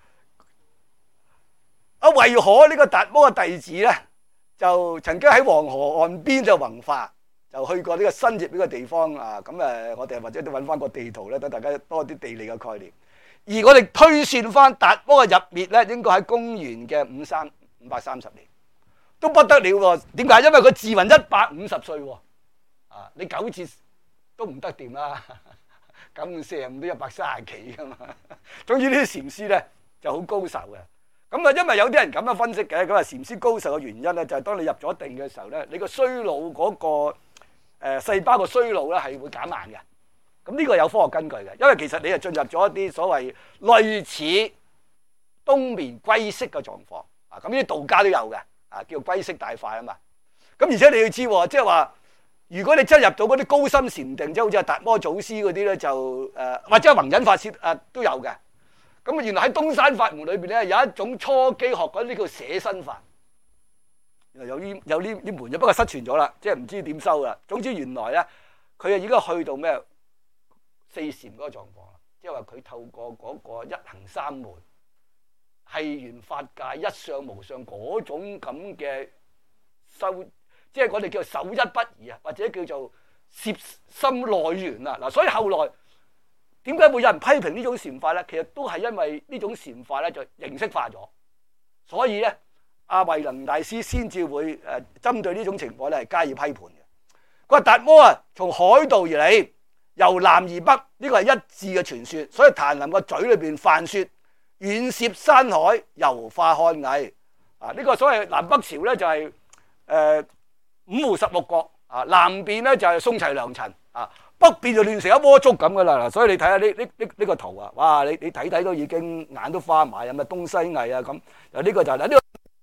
阿慧可呢個達摩嘅弟子咧，就曾經喺黃河岸邊就弘化。就去過呢個新業呢個地方啊，咁誒，我哋或者都揾翻個地圖咧，等大家多啲地理嘅概念。而我哋推算翻達摩嘅入滅咧，應該喺公元嘅五三五百三十年，都不得了喎。點解？因為佢自雲一百五十歲喎，啊，你九次都唔得掂啦，九五四十五都一百三十幾噶嘛。總之呢啲禪師咧就好高手嘅。咁啊，因為有啲人咁樣分析嘅，咁啊禪師高手嘅原因咧，就係當你入咗定嘅時候咧，你個衰老嗰個。誒細胞個衰老咧係會減慢嘅，咁呢個有科學根據嘅，因為其實你係進入咗一啲所謂類似冬眠龜息嘅狀況啊，咁呢啲道家都有嘅啊，叫龜息大法啊嘛。咁而且你要知喎，即係話如果你真係入到嗰啲高深禪定，即係好似阿達摩祖師嗰啲咧，就誒、呃、或者弘忍法師啊都有嘅。咁原來喺東山法門裏邊咧有一種初機學嗰啲叫捨身法。有呢有呢呢門，不過失傳咗啦，即係唔知點收啦。總之原來咧，佢啊已經去到咩四禪嗰個狀況啦，即係話佢透過嗰個一行三昧，係緣法界一相無相嗰種咁嘅修，即係我哋叫做守一不二啊，或者叫做攝心內緣啊。嗱，所以後來點解會有人批評呢種禪法咧？其實都係因為呢種禪法咧就形式化咗，所以咧。阿慧能大師先至會誒針對呢種情況咧係加以批判嘅。佢話達摩啊，從海道而嚟，由南而北，呢個係一致嘅傳說。所以檀林個嘴裏邊泛說，遠涉山海，遊化漢魏， 啊，呢、這個所謂南北朝咧就係、是、誒、呃、五胡十六國啊，南邊咧就係、是、宋齊梁陳啊，北邊就亂成一鍋粥咁噶啦。嗱，所以你睇下呢呢呢呢個圖啊，哇！你你睇睇都已經眼都花埋，有咪東西魏啊咁？嗱，呢個就係嗱呢個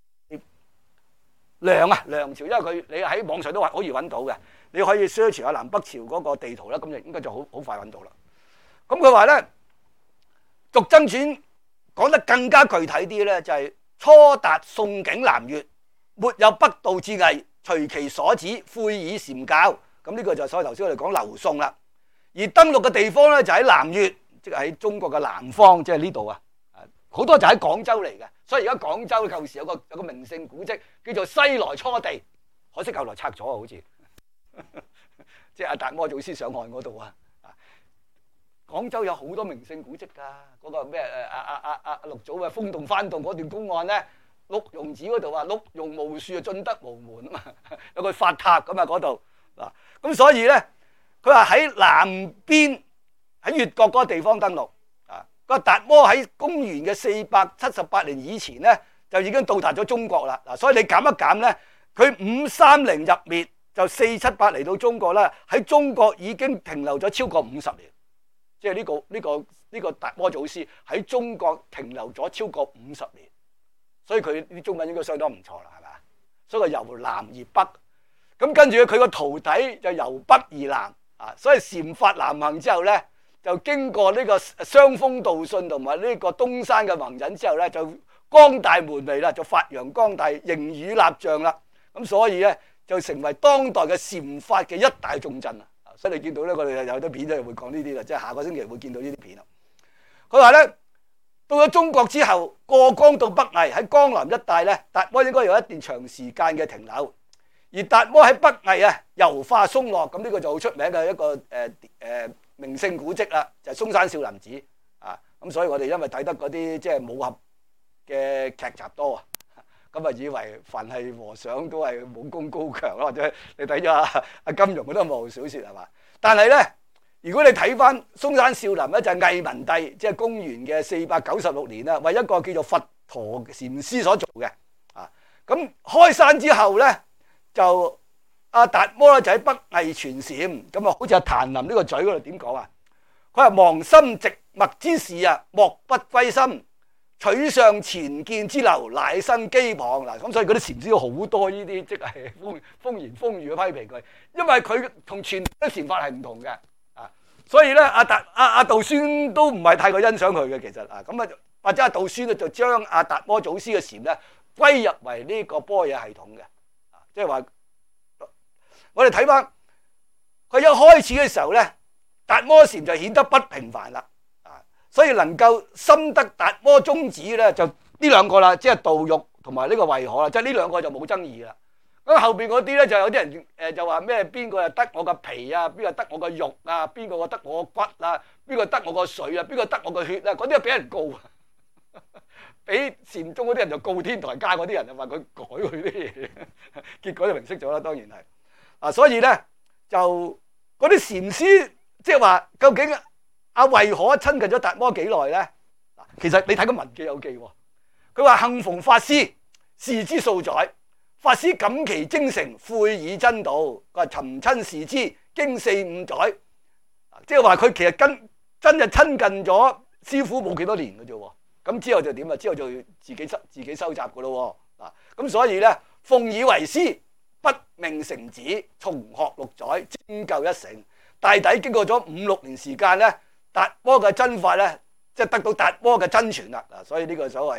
梁啊，梁朝，因為佢你喺網上都好易揾到嘅，你可以 search 下南北朝嗰個地圖啦，咁就應該就好好快揾到啦。咁佢話咧，《續曾傳》講得更加具體啲咧，就係、是、初達宋境南越，沒有北渡之藝，隨其所指，誨以禪教。咁呢個就所謂頭先我哋講劉宋啦。而登陸嘅地方咧就喺南越，即係喺中國嘅南方，即係呢度啊。好多就喺廣州嚟嘅，所以而家廣州舊時有個有個名勝古蹟叫做西來初地，可惜後來拆咗啊，好似即係阿達摩祖師上岸嗰度啊。廣州有好多名勝古蹟㗎，嗰、那個咩誒阿阿阿阿六祖嘅封洞翻洞嗰段公案咧，鹿茸寺嗰度啊，鹿茸無樹啊，進得無門啊嘛，有個法塔咁啊嗰度嗱，咁所以咧，佢話喺南邊喺越國嗰個地方登陸啊，個達摩喺公元嘅四百七十八年以前咧就已經到達咗中國啦嗱，所以你減一減咧，佢五三零入滅就四七八嚟到中國啦，喺中國已經停留咗超過五十年。即係呢個呢個呢個達摩祖師喺中國停留咗超過五十年，所以佢啲中文應該相當唔錯啦，係嘛？所以由南而北，咁跟住佢個徒弟就由北而南啊，所以禪法南行之後咧，就經過呢個雙峰道信同埋呢個東山嘅弘忍之後咧，就光大門楣啦，就發揚光大，形與立像啦，咁所以咧就成為當代嘅禪法嘅一大重鎮啊！所以你見到咧，我哋有啲片咧會講呢啲啦，即係下個星期會見到呢啲片啦。佢話咧，到咗中國之後，過江到北魏喺江南一帶咧，達摩應該有一段長時間嘅停留。而達摩喺北魏啊，遊化松嶽，咁呢個就好出名嘅一個誒誒、呃呃、名勝古蹟啦，就係、是、嵩山少林寺啊。咁所以我哋因為睇得嗰啲即係武俠嘅劇集多啊。咁啊，以為凡係和尚都係武功高強咯，或者你睇咗阿阿金庸嗰啲武俠小説係嘛？但係咧，如果你睇翻嵩山少林咧，就係魏文帝，即係公元嘅四百九十六年啦，為一個叫做佛陀禪師所做嘅啊。咁開山之後咧，就阿達摩咧就喺北魏傳禪，咁啊，好似阿檀林呢個嘴嗰度點講啊？佢話忘心寂默之事啊，莫不歸心。取上前見之流，乃生機妄嗱，咁所以嗰啲禪師好多呢啲，即係風風言風語嘅批評佢，因為佢同傳統禪法係唔同嘅啊，所以咧阿達阿阿道宣都唔係太過欣賞佢嘅，其實啊，咁啊或者阿道宣咧就將阿達摩祖師嘅禪咧歸入為呢個般若系統嘅，啊，即係話我哋睇翻佢一開始嘅時候咧，達摩禪就顯得不平凡啦。所以能夠深得達摩宗旨咧，就呢兩個啦，即係道育同埋呢個慧可啦，即係呢兩個就冇爭議啦。咁後邊嗰啲咧就有啲人誒就話咩？邊個係得我個皮啊？邊個得我個肉啊？邊個得我個骨啊？邊個得我個髓啊？邊個得我個血啊？嗰啲係俾人告，俾禪宗嗰啲人就告天台街嗰啲人就話佢改佢啲嘢，結果就明晰咗啦。當然係啊，所以咧就嗰啲禪師即係話究竟。阿慧可親近咗達摩幾耐咧？其實你睇個文記有記喎，佢話幸逢法師，視之數載，法師感其精誠，誨以真道。佢話尋親視之，經四五載，即係話佢其實跟真係親近咗師傅冇幾多年嘅啫喎。咁之後就點啊？之後就自己收自己收集嘅咯喎。嗱，咁所以咧，奉以為師，不命成子，從學六載，精究一成。大抵經過咗五六年時間咧。達摩嘅真法咧，即係得到達摩嘅真傳啦。嗱，所以呢個所謂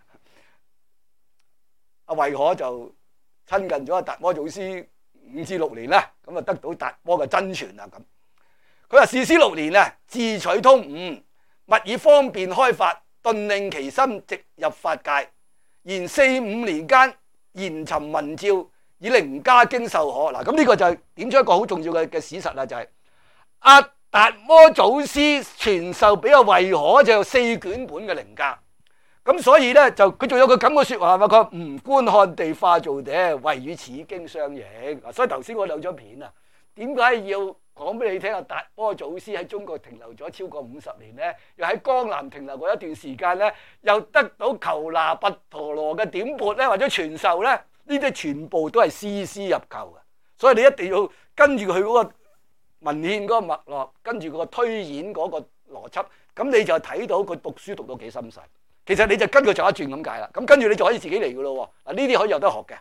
阿慧可就親近咗阿達摩祖師五至六年啦，咁啊得到達摩嘅真傳啦。咁佢話事師六年啊，自取通悟，勿以方便開發，頓令其心直入法界。然四五年間，言尋聞照，以楞伽經授可。嗱，咁呢個就係點出一個好重要嘅嘅史實啦，就係、是、阿。達摩祖師傳授俾阿慧可就有四卷本嘅楞伽，咁所以咧就佢仲有個咁嘅說話嘛，佢話吾觀漢地化造地，唯與此經相應。所以頭先我兩張片啊， 點解要講俾你聽啊？達摩祖師喺中國停留咗超過五十年咧，又喺江南停留過一段時間咧，又得到求那跋陀羅嘅點撥咧，或者傳授咧，呢啲全部都係絲絲入扣嘅。所以你一定要跟住佢嗰個文獻嗰個脈絡，跟住佢個推演嗰個邏輯，咁你就睇到佢讀書讀到幾深細。其實你就跟佢做一轉咁解啦。咁跟住你就可以自己嚟嘅咯喎。嗱，呢啲可以有得學嘅。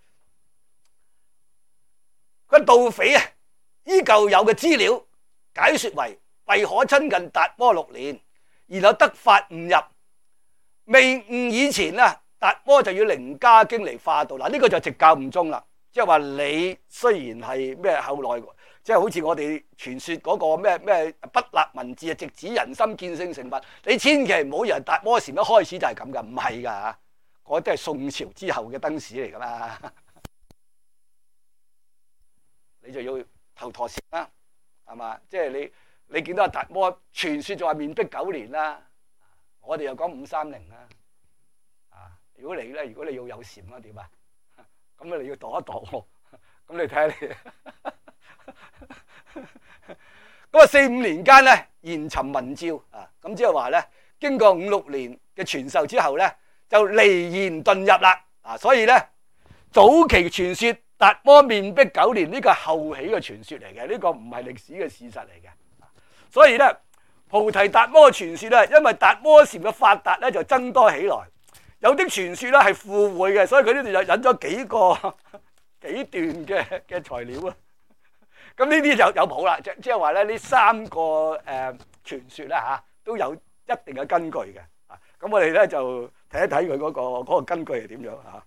個盜匪啊，依舊有嘅資料解説為為可親近達摩六年，然後得法悟入，未悟以前啊，達摩就要凌家經嚟化導。嗱，呢個就直教悟宗啦。即係話你雖然係咩後來，即係好似我哋傳說嗰個咩咩不立文字啊，直指人心見性成佛，你千祈唔好以為達摩禪一開始就係咁噶，唔係噶嚇，嗰啲係宋朝之後嘅燈史嚟噶嘛。你就要頭陀禪啦，係嘛？即係你你見到阿達摩傳說就話面壁九年啦，我哋又講五三零啦。啊，如果你咧，如果你要有禪啊，點啊？咁你要度一度喎，咁你睇下你。咁啊，四五年間咧，言尋文照啊，咁即係話咧，經過五六年嘅傳授之後咧，就離言頓入啦。啊，所以咧，早期傳說達摩面壁九年呢個係後起嘅傳說嚟嘅，呢個唔係歷史嘅事實嚟嘅。所以咧，菩提達摩傳說咧，因為達摩禪嘅發達咧，就增多起來。有啲傳說咧係附會嘅，所以佢呢度就引咗幾個幾段嘅嘅材料啊。咁呢啲就有譜啦，即即係話咧，呢三個誒傳說咧嚇都有一定嘅根據嘅。啊，咁我哋咧就睇一睇佢嗰個嗰個根據係點樣嚇。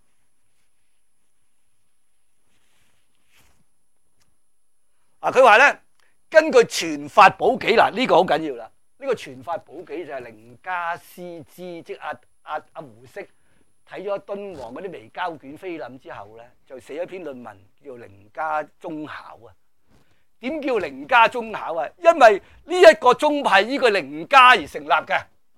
啊，佢話咧，根據《傳法寶紀》嗱，呢個好緊要啦。呢個《傳法寶紀》就係凌家師之，即阿阿阿胡適睇咗敦煌嗰啲微膠卷菲林之後咧，就寫一篇論文叫做《凌家宗考》啊。點叫凌家宗考啊？因為呢一個宗派依個凌家而成立嘅，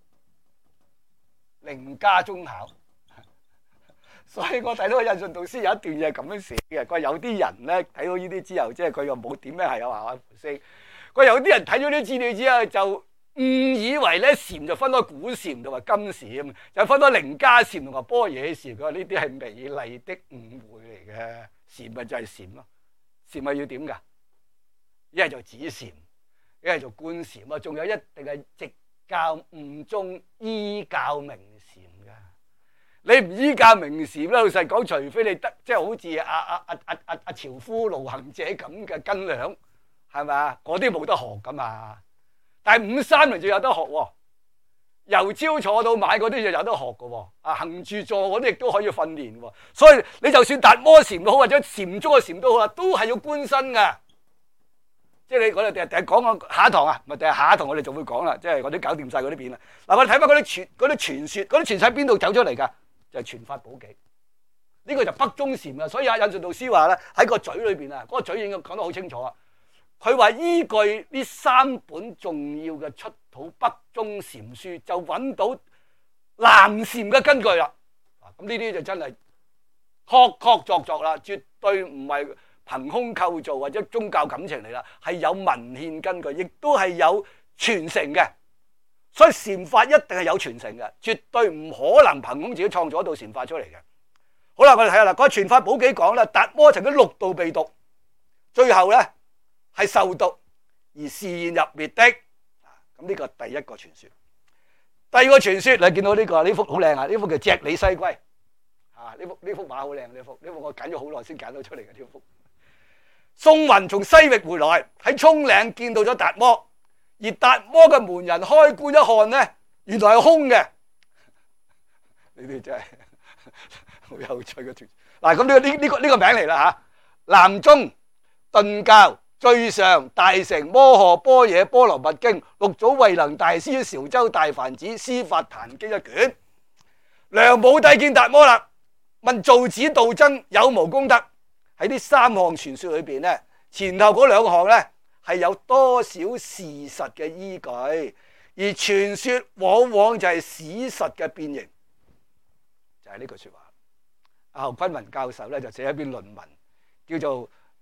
凌家宗考。所以我睇到印順導師有一段嘢係咁樣寫嘅，佢話有啲人咧睇到呢啲之後，即係佢又冇點咩係有話胡適。佢有啲人睇咗啲資料之後就誤以為咧禪就分開古禪同埋今禪，就分開凌家禪同埋般若禪。佢話呢啲係美麗的誤會嚟嘅，禪咪就係禪咯，禪咪要點㗎？一係就止禪，一係就觀禪啊，仲有一定係直教悟宗依教明禪㗎。你唔依教明禪咧，老實講，除非你得即係好似阿阿阿阿阿阿樵夫盧行者咁嘅斤兩，係咪啊？嗰啲冇得學噶嘛。但係五三零就有得學喎，由朝坐到晚嗰啲就有得學嘅喎。啊，行住坐嗰啲亦都可以訓練喎。所以你就算達摩禪都好，或者禪宗嘅禪都好啦，都係要觀身㗎。即係你我哋第日第日講個下一堂啊，咪第日下一堂我哋就會講啦。即係我哋搞掂晒嗰啲片啦。嗱，我哋睇翻嗰啲傳嗰啲傳說，嗰啲傳喺邊度走出嚟㗎？就係《傳法寶紀》。呢個就北宗禪啊。所以阿印順導師話咧，喺個嘴裏邊啊，嗰個嘴已經講得好清楚啊。佢話依據呢三本重要嘅出土北宗禪書，就揾到南禪嘅根據啦。咁呢啲就真係確確鑿鑿啦，絕對唔係憑空構造或者宗教感情嚟啦，係有文獻根據，亦都係有傳承嘅。所以禪法一定係有傳承嘅，絕對唔可能憑空自己創造一道禪法出嚟嘅。好啦，我哋睇下啦，嗰個《傳法寶紀》講啦，達摩曾經六度被毒，最後咧係受毒而示現入滅的。咁呢個第一個傳說。第二個傳說，你見到呢個呢幅好靚啊，呢幅叫《隻履西歸》啊，呢幅呢幅畫好靚，呢幅呢幅我揀咗好耐先揀到出嚟嘅呢幅。宋雲從西域回來，喺蔥嶺見到咗達摩，而達摩嘅門人開棺一看咧，原來係空嘅。呢啲真係好有趣嘅傳。嗱，咁呢個呢呢個呢個名嚟啦嚇，南宗頓教最上大乘摩訶般若波羅蜜經，六祖慧能大師韶州大梵寺司法壇經一卷。梁武帝見達摩啦，問造寺度僧有無功德？喺呢三項傳說裏邊咧，前後嗰兩項咧係有多少事實嘅依據，而傳說往往就係史實嘅變形，就係呢句說話。阿侯坤文教授咧就寫一篇論文，叫做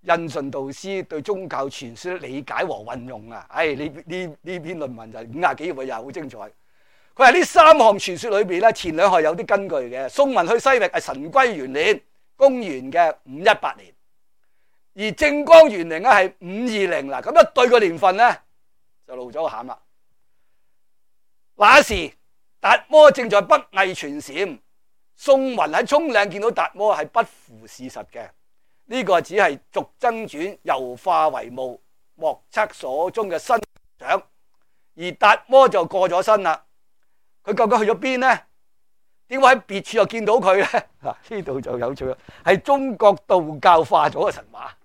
印順導師對宗教傳說理解和運用啊，唉，呢呢呢篇論文就五廿幾頁，又好精彩。佢係呢三項傳說裏邊咧，前兩項有啲根據嘅。宋文去西域係神龜元年，公元嘅五一八年，而正光元年咧係五二零啦。咁一對個年份咧就露咗個餡啦。那時達摩正在北魏傳禪，宋文喺蔥嶺見到達摩係不符事實嘅。呢、這個只係續增轉，由化為霧，莫測所蹤嘅新想，而達摩就過咗身啦。佢究竟去咗邊呢？點解喺別處又見到佢呢？嗱，呢度就有趣啦，係中國道教化咗嘅神話。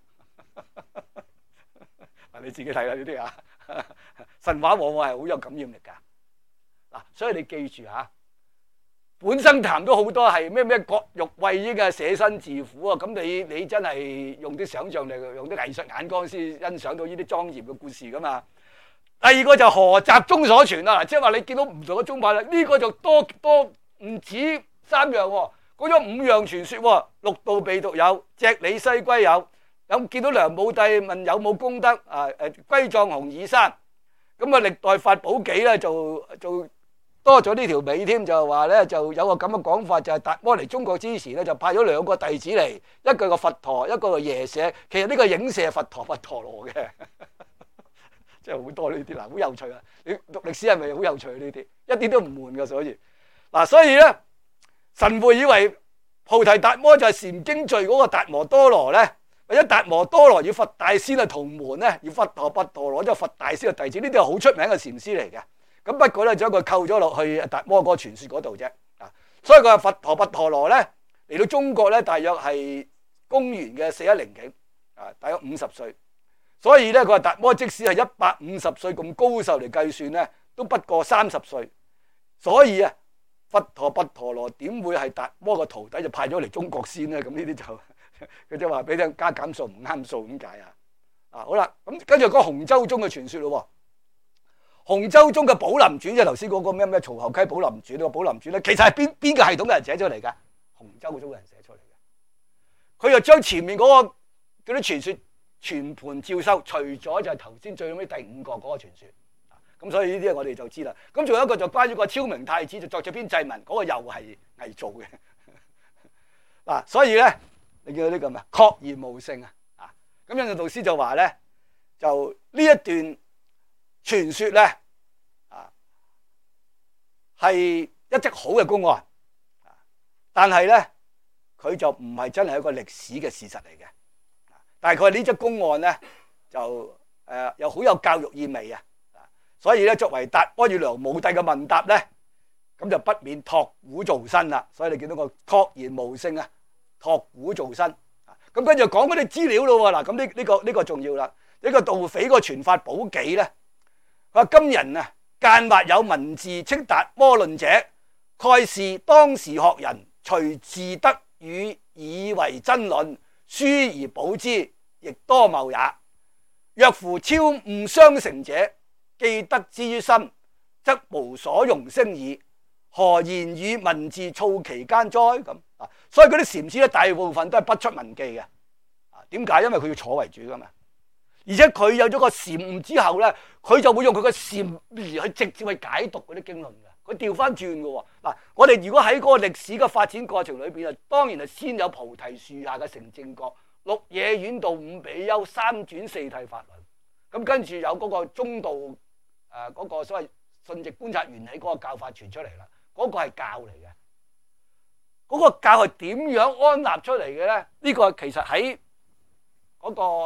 你自己睇啦呢啲啊，神話往往係好有感染力噶。嗱，所以你記住吓，本生談都好多係咩咩割肉餵鷹啊、捨身自苦啊，咁你你真係用啲想象力，用啲藝術眼光先欣賞到呢啲莊嚴嘅故事噶嘛。第二個就何集中所傳啦，即係話你見到唔同嘅宗派啦，呢、這個就多多唔止三樣喎，講咗五樣傳說喎，六道被毒有，隻履西歸有，有見到梁武帝問有冇功德啊？誒，歸藏紅耳山，咁啊歷代法寶紀咧就就多咗呢條尾添，就話咧就有個咁嘅講法，就係、是、達摩嚟中國之時咧就派咗兩個弟子嚟，一個個佛陀，一個個耶舍，其實呢個影射佛陀佛陀羅嘅。真係好多呢啲嗱，好有趣啊！你讀歷史係咪好有趣呢啲？一啲都唔悶噶，所以嗱，所以咧，神會以為菩提達摩就係禪經序嗰個達摩多羅咧，或者達摩多羅與佛大仙係同門咧，而佛陀佛陀羅即係佛大仙嘅弟子，呢啲係好出名嘅禪師嚟嘅。咁不過咧，將佢扣咗落去達摩嗰個傳說嗰度啫。啊，所以佢係佛陀佛陀羅咧嚟到中國咧，大約係公元嘅四一零幾啊，大約五十歲。所以咧，佢話達摩即使係一百五十歲咁高壽嚟計算咧，都不過三十歲。所以啊，佛陀佛陀羅點會係達摩個徒弟就派咗嚟中國先咧？咁呢啲就佢就話俾你聽加減數唔啱數咁解啊！啊好啦，咁跟住嗰個洪州宗嘅傳說咯。洪州宗嘅寶林傳，即係頭先嗰個咩咩曹侯溪寶林傳呢個寶林傳咧，其實係邊邊個系統嘅人寫出嚟噶？洪州宗嘅人寫出嚟嘅。佢又將前面嗰個嗰啲傳說全盤照收，除咗就係頭先最尾第五個嗰個傳說，咁所以呢啲我哋就知啦。咁仲有一個就關於個昭明太子就作咗篇祭文，嗰個又係偽造嘅。嗱，所以咧，你見到呢個咩？確然無聖啊！啊，咁印順導師就話咧，就呢一段傳說咧，啊，係一則好嘅公案，但係咧，佢就唔係真係一個歷史嘅事實嚟嘅。但係佢呢則公案咧，就誒、呃、又好有教育意味啊！所以咧，作為達摩與梁武帝嘅問答咧，咁就不免託古造新啦。所以你見到個確然無聖啊，託古造新啊。咁跟住講嗰啲資料咯喎，嗱，咁呢呢個呢、呢個重要啦。呢、呢個盜匪個傳法寶紀咧，佢話今人啊，間或有文字稱達摩論者，蓋是當時學人隨自得語以為真論。書而補之，亦多謬也。若夫超悟相成者，既得之於心，則無所容聲矣。何言與文字措其間哉？咁啊，所以嗰啲禪師咧，大部分都係不出文記嘅。啊，點解？因為佢要坐為主噶嘛。而且佢有咗個禪悟之後咧，佢就會用佢個禪而去直接去解讀嗰啲經論嘅。佢調翻轉嘅喎。嗱，我哋如果喺嗰個歷史嘅發展過程裏邊啊，當然係先有菩提樹下嘅成正覺，鹿野苑道五比丘三轉四諦法輪，咁跟住有嗰個中道誒嗰、呃那個所謂順直觀察緣起嗰個教法傳出嚟啦，嗰、那個係教嚟嘅。嗰、那個教係點樣安立出嚟嘅咧？呢、這個其實喺嗰個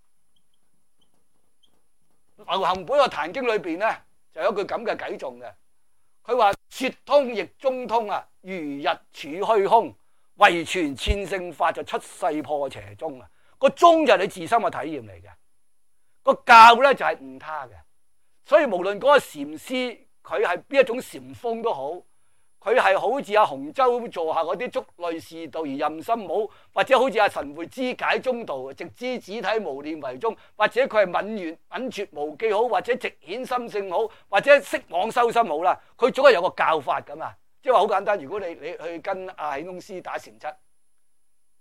流行本個壇經裏邊咧，就有一句咁嘅偈頌嘅。佢話說通亦中通啊，如日處虛空，唯傳千聖法就出世破邪宗啊。個宗就係你自身嘅體驗嚟嘅，個教咧就係悟他嘅。所以無論嗰個禪師佢係邊一種禪風都好，佢係好似阿洪州座下嗰啲觸類示道而任心冇，或者好似阿神會知解中道，直知子體無念為宗，或者佢係敏遠敏絕無記好，或者直顯心性好，或者識往修心好啦。佢總係有個教法噶嘛，即係話好簡單。如果你你去跟阿顯宗師打禪七，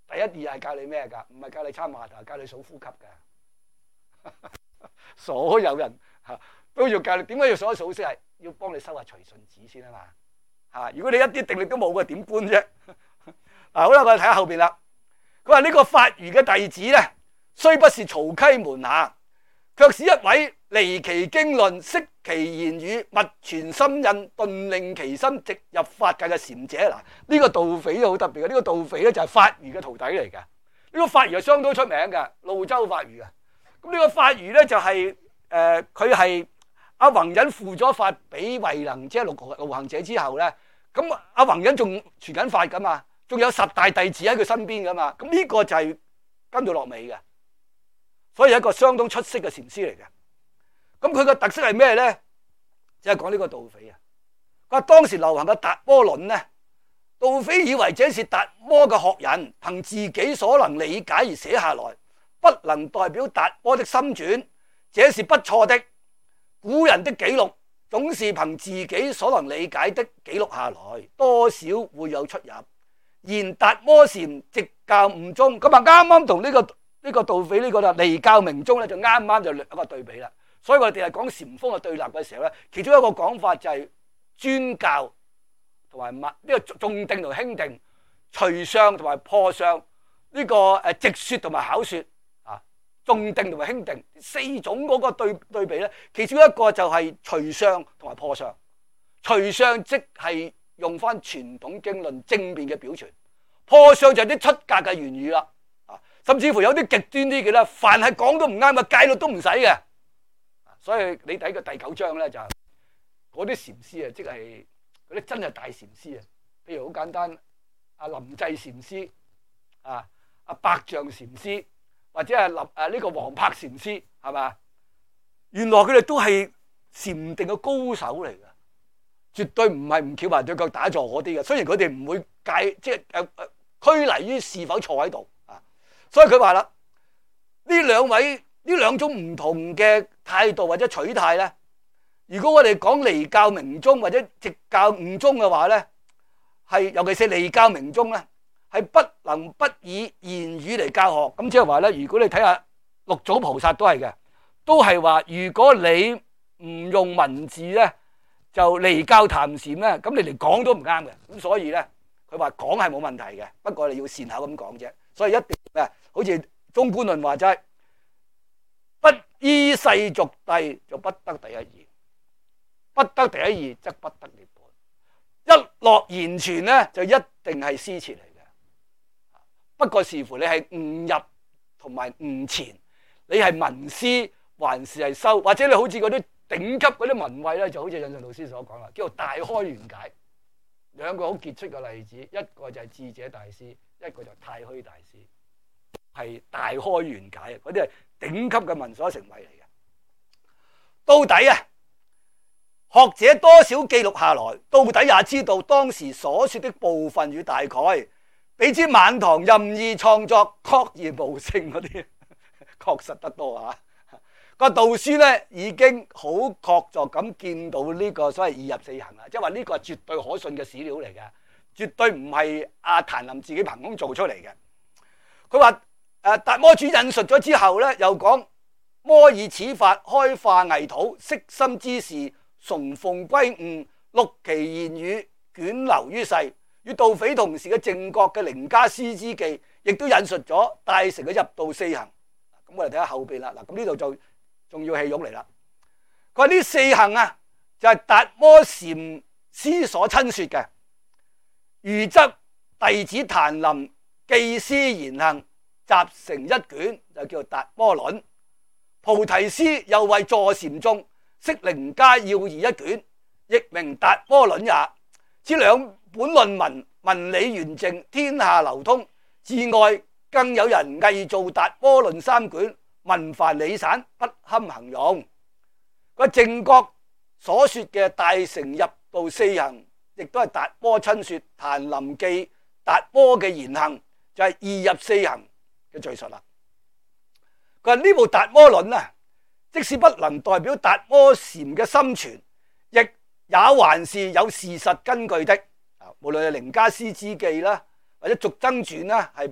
第一二係教你咩㗎？唔係教你參馬頭，係教你數呼吸㗎。所有人嚇都要教你，點解要數一數先？係要幫你收下隨順子先啊嘛嚇！如果你一啲定力都冇嘅，點觀啫？嗱，好啦，我哋睇下後邊啦。佢話呢個法魚嘅弟子咧，雖不是曹溪門下，卻是一位離其經論、識其言語、物傳心印、頓令其心直入法界嘅禪者。嗱，呢個盜匪都好特別嘅。呢個盜匪咧就係法魚嘅徒弟嚟嘅。呢個法魚係相當出名嘅，瀘州法魚啊。咁呢個法魚咧就係誒，佢係阿弘忍付咗法俾慧能，即係陸陸行者之後咧，咁阿弘忍仲傳緊法噶嘛，仲有十大弟子喺佢身邊噶嘛。咁呢個就係跟到落尾嘅，所以係一個相當出色嘅禪師嚟嘅。咁佢嘅特色係咩咧？就係講呢個盜匪啊。佢話當時流行嘅達摩論咧，盜匪以為這是達摩嘅學人，憑自己所能理解而寫下來，不能代表達摩的心轉，這是不錯的。古人的記錄總是憑自己所能理解的記錄下來，多少會有出入。然達摩禪直教悟宗，咁啊啱啱同呢個呢個盜匪呢個啦離教明宗咧，就啱啱就一個對比啦。所以我哋係講禪風嘅對立嘅時候咧，其中一個講法就係專教同埋密呢個重定同輕定，隨相同埋破相，呢個誒直說同埋巧說啊，重定同埋輕定四種嗰個對對比咧，其中一個就係隨相同埋破相。隨相即係用翻傳統經論正面嘅表傳，破相就係啲出格嘅言語啦，啊，甚至乎有啲極端啲嘅啦，凡係講都唔啱嘅戒律都唔使嘅。所以你睇個第九章咧，就嗰啲禪師啊，即係嗰啲真係大禪師啊。譬如好簡單，阿臨濟禪師啊，阿百丈禪師，或者係林誒呢個黃柏禪師，係嘛？原來佢哋都係禪定嘅高手嚟㗎，絕對唔係唔翹埋對腳打坐嗰啲嘅。雖然佢哋唔會戒，即係誒誒拘泥於是否坐喺度啊。所以佢話啦，呢兩位呢兩種唔同嘅態度或者取態咧，如果我哋講離教明宗或者直教悟宗嘅話咧，係尤其是離教明宗咧，係不能不以言語嚟教學。咁即係話咧，如果你睇下六祖菩薩都係嘅，都係話如果你唔用文字咧，就離教談禪咧，咁你嚟講都唔啱嘅。咁所以咧，佢話講係冇問題嘅，不過你要善巧咁講啫。所以一定啊，好似中觀論話齋，不依世俗諦就不得第一義，不得第一義則不得涅槃。一落言傳咧，就一定係詩詞嚟嘅。不過視乎你係悟入同埋悟前，你係文思還是係修，或者你好似嗰啲頂級嗰啲文慧咧，就好似印順老師所講啦，叫做大開圓解。兩個好傑出嘅例子，一個就係智者大師，一個就係太虛大師，係大開圓解啊！嗰啲係頂級嘅文所成慧嚟嘅。到底啊，學者多少記錄下來，到底也知道當時所說的部分與大概，比之晚唐任意創作、確而無勝嗰啲，確實得多啊！個導師咧已經好確鑿咁見到呢個所謂二入四行啦，即係話呢個係絕對可信嘅史料嚟嘅，絕對唔係阿曇林自己憑空做出嚟嘅。佢話誒達摩主引述咗之後咧，又講摩以此法開化偽土，悉心之事，崇奉歸悟，錄其言語，卷流於世。與盜匪同時嘅正覺嘅凌家師之記，亦都引述咗大乘嘅入道四行。咁我哋睇下後邊啦。嗱，咁呢度就仲要氣湧嚟啦。佢話呢四行啊，就係、是、達摩禪師所親說嘅。餘則弟子曇林記師言行，集成一卷，就叫做《達摩論》。菩提師又為助禪眾，釋凌家要義一卷，亦名《達摩論》也。此兩本論文文理圓正，天下流通。自外更有人偽造《達摩論》三卷，文繁理散，不堪行用。個正覺所說嘅大乘入道四行，亦都係達摩親說。曇林記達摩嘅言行，就係、是、二入四行嘅敘述啦。佢話呢部《達摩論》啊，即使不能代表達摩禪嘅心傳，亦也還是有事實根據的。啊，無論係凌家師之記啦，或者續僧傳啦，係被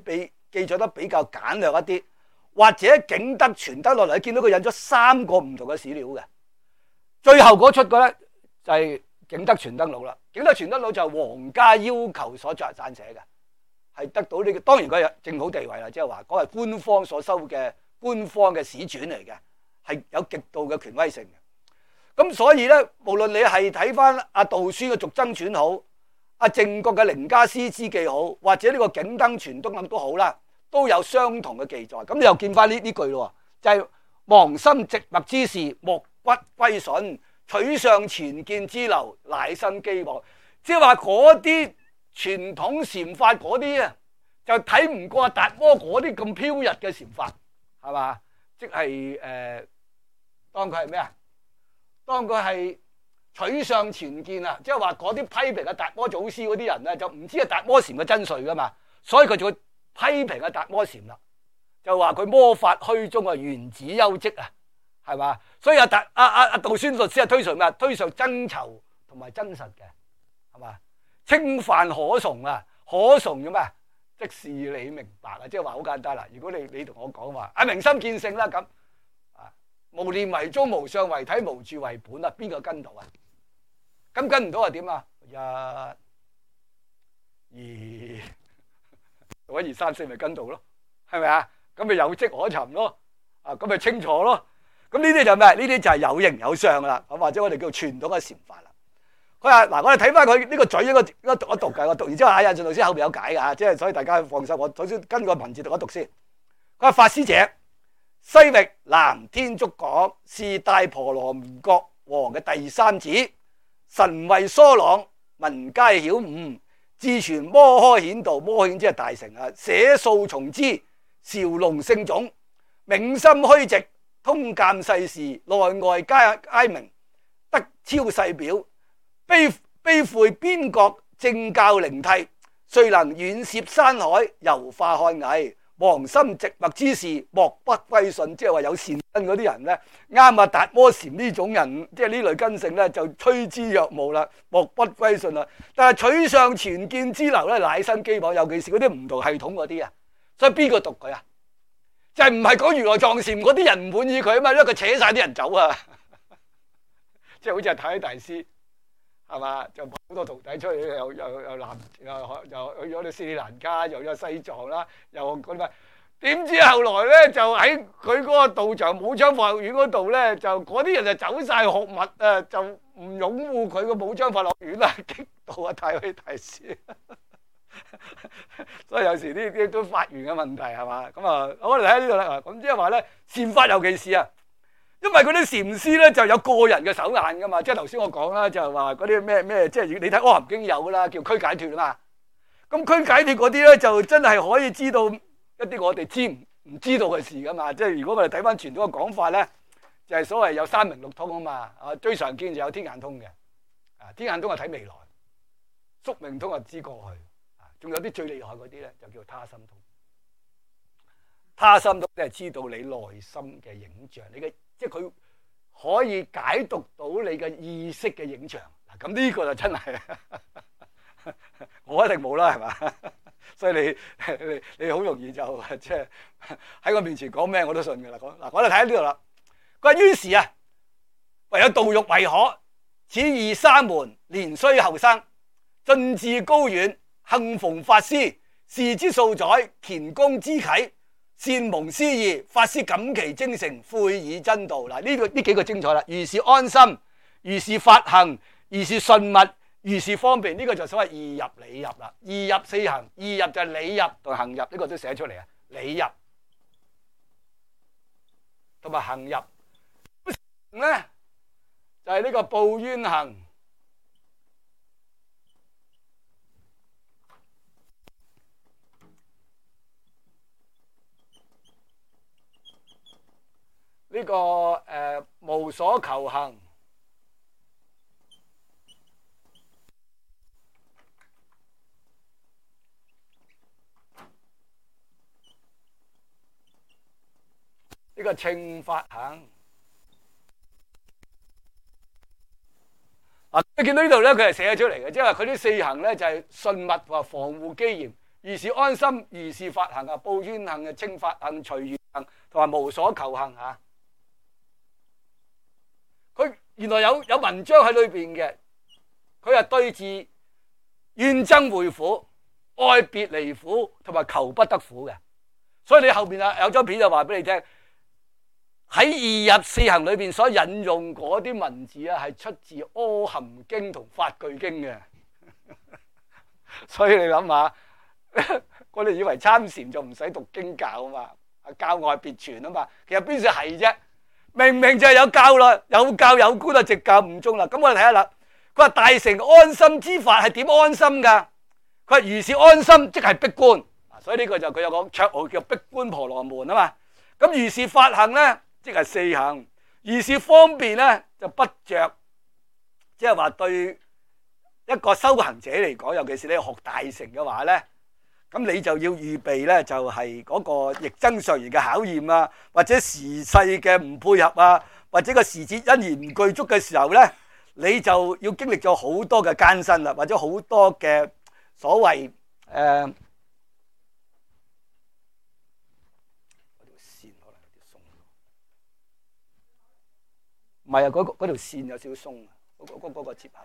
記載得比較簡略一啲，或者景德傳得落嚟，見到佢印咗三個唔同嘅史料嘅。最後嗰出嘅咧就係、是、景德傳燈錄啦。景德傳燈錄就係皇家要求所作撰寫嘅，係得到呢、這個當然佢係正好地位啦，即係話嗰係官方所收嘅官方嘅史傳嚟嘅，係有極度嘅權威性嘅。咁所以咧，無論你係睇翻阿杜孫嘅續曾傳好，阿鄭國嘅凌家詩之記好，或者呢個景德傳燈錄都好啦，都有相同嘅記載。咁你又見翻呢呢句咯，就係、是、忘心寂默之事，莫不歸順，取上前見之流，乃生機往。即係話嗰啲傳統禪法嗰啲啊，就睇唔過達摩嗰啲咁飄逸嘅禪法，係嘛？即係誒、呃，當佢係咩啊？當佢係取上前見啊，即係話嗰啲批評嘅達摩祖師嗰啲人咧，就唔知係達摩禪嘅真髓噶嘛，所以佢就會批評嘅達摩禪啦，就話佢魔法虛中啊，原子休跡啊，係嘛？所以阿達阿阿阿杜孫律師係推崇咩？推崇真籌同埋真實嘅，係嘛？清範可崇啊，可崇嘅咩？即是你明白啊，即係話好簡單啦。如果你你同我講話啊，明心見性啦咁。無念為宗，無相為體，無住為本啊！邊個跟到啊？咁跟唔到係點啊？一、二，做一二三四咪跟到咯，係咪啊？咁咪有跡可尋咯，啊咁咪清楚咯。咁呢啲就咩？呢啲就係有形有相啦，咁或者我哋叫傳統嘅禪法啦。佢話嗱，我哋睇翻佢呢個嘴應該應該讀一讀嘅，我讀完之後阿印順老師後邊有解嘅，即係所以大家放心。我首先跟個文字讀一讀先。佢話法師者，西域南天竺港是大婆羅門國王嘅第三子，神慧疏朗，民皆曉悟，自傳摩訶顯道，摩訶顯即係大乘啊，寫數從之，韶龍聖種，冥心虛寂，通鑑世事，內外皆皆明，德超世表，悲悲悔邊國，正教靈替，遂能遠涉山海，遊化漢魏。忘心寂默之事，莫不歸順。即係話有善根嗰啲人咧，啱啊達摩禪呢種人，即係呢類根性咧，就趨之若鶩啦，莫不歸順啦。但係取上前見之流咧，乃生機往。尤其是嗰啲唔同系統嗰啲啊，所以邊個讀佢啊？就係唔係講如來藏禪嗰啲人唔滿意佢啊嘛，因為佢扯晒啲人走啊，即係好似係太虛大師。係嘛？就好多徒弟出去，又又又南又又去咗啲斯里蘭卡，又去咗西藏啦，又嗰啲。點知後來咧，就喺佢嗰個道場武昌法學院嗰度咧，就嗰啲人就走晒學物啊，就唔擁護佢個武昌法學院啦，激到啊太虛大師。所以有時呢啲都發源嘅問題係嘛？咁啊，我哋睇呢度啦。咁即係話咧，善法尤其是啊。因為嗰啲禪師咧就有個人嘅手眼噶嘛，即係頭先我講啦，就係話嗰啲咩咩，即係你睇《阿含經》有噶啦，叫俱解脫啊嘛。咁俱解脫嗰啲咧就真係可以知道一啲我哋知唔唔知道嘅事噶嘛。即係如果我哋睇翻傳統嘅講法咧，就係所謂有三明六通啊嘛。啊，最常見就有天眼通嘅，啊天眼通係睇未來，宿命通係知過去，啊仲有啲最厲害嗰啲咧就叫他心通。他心通即係知道你內心嘅影像，你嘅。即係佢可以解讀到你嘅意識嘅影像，嗱咁呢個就真係，我一定冇啦，係嘛？所以你你你好容易就即係喺我面前講咩我都信㗎啦。講嗱，我哋睇下呢度啦。佢話於是啊，唯有道欲為可，此二沙門年雖後生，進志高遠，幸逢法師，事之數載，乾功之啟。善蒙師意，法師感其精誠，悔以真道。嗱，呢個呢幾個精彩啦。如是安心，如是法行，如是順密，如是方便。呢、這個就所謂易入理入啦。易入四行，易入就係理入同行入，呢、這個都寫出嚟啊。理入同埋行入，咧就係、是、呢個報冤行。呢、這個誒、呃、無所求行，呢、這個稱法行。啊，你見到呢度咧，佢係寫咗出嚟嘅，即係話佢啲四行咧就係、是、順密話防護機嚴， 如是安心，如是法行啊，報冤行啊，稱法行，隨緣行，同埋無所求行啊。佢原來有有文章喺裏邊嘅，佢係對治怨憎會苦、愛別離苦同埋求不得苦嘅。所以你後邊啊有張片就話俾你聽，喺二入四行裏邊所引用嗰啲文字啊，係出自《阿含經》同《法句經》嘅。所以你諗下。我哋以為參禪就唔使讀經教啊嘛，教外別傳啊嘛，其實邊時係啫？明明就係有教啦，有教有觀啊，直教唔中啦。咁我哋睇下啦，佢話大乘安心之法係點安心噶？佢話如是安心，即係逼觀，所以呢個就佢有個綽號叫逼觀婆羅門啊嘛。咁如是法行咧，即係四行，如是方便咧就不着，即係話對一個修行者嚟講，尤其是你學大乘嘅話咧。咁你就要預備咧，就係嗰個逆增上緣嘅考驗啊，或者時勢嘅唔配合啊，或者個時節因緣唔具足嘅時候咧，你就要經歷咗好多嘅艱辛啦，或者好多嘅所謂誒，嗰條線可能有啲鬆，唔係啊，嗰嗰條線有少少鬆啊，嗰嗰嗰嗰個接口。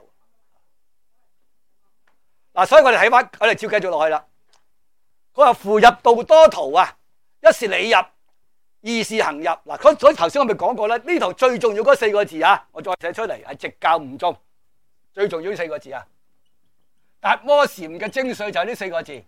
嗱，所以我哋睇翻，我哋照繼續落去啦。佢話扶入道多途啊，一是理入，二是行入。嗱，所以頭先我咪講過咧，呢度最重要嗰四個字啊，我再寫出嚟係直教唔中，最重要呢四個字啊。達摩禪嘅精髓就係呢四個字，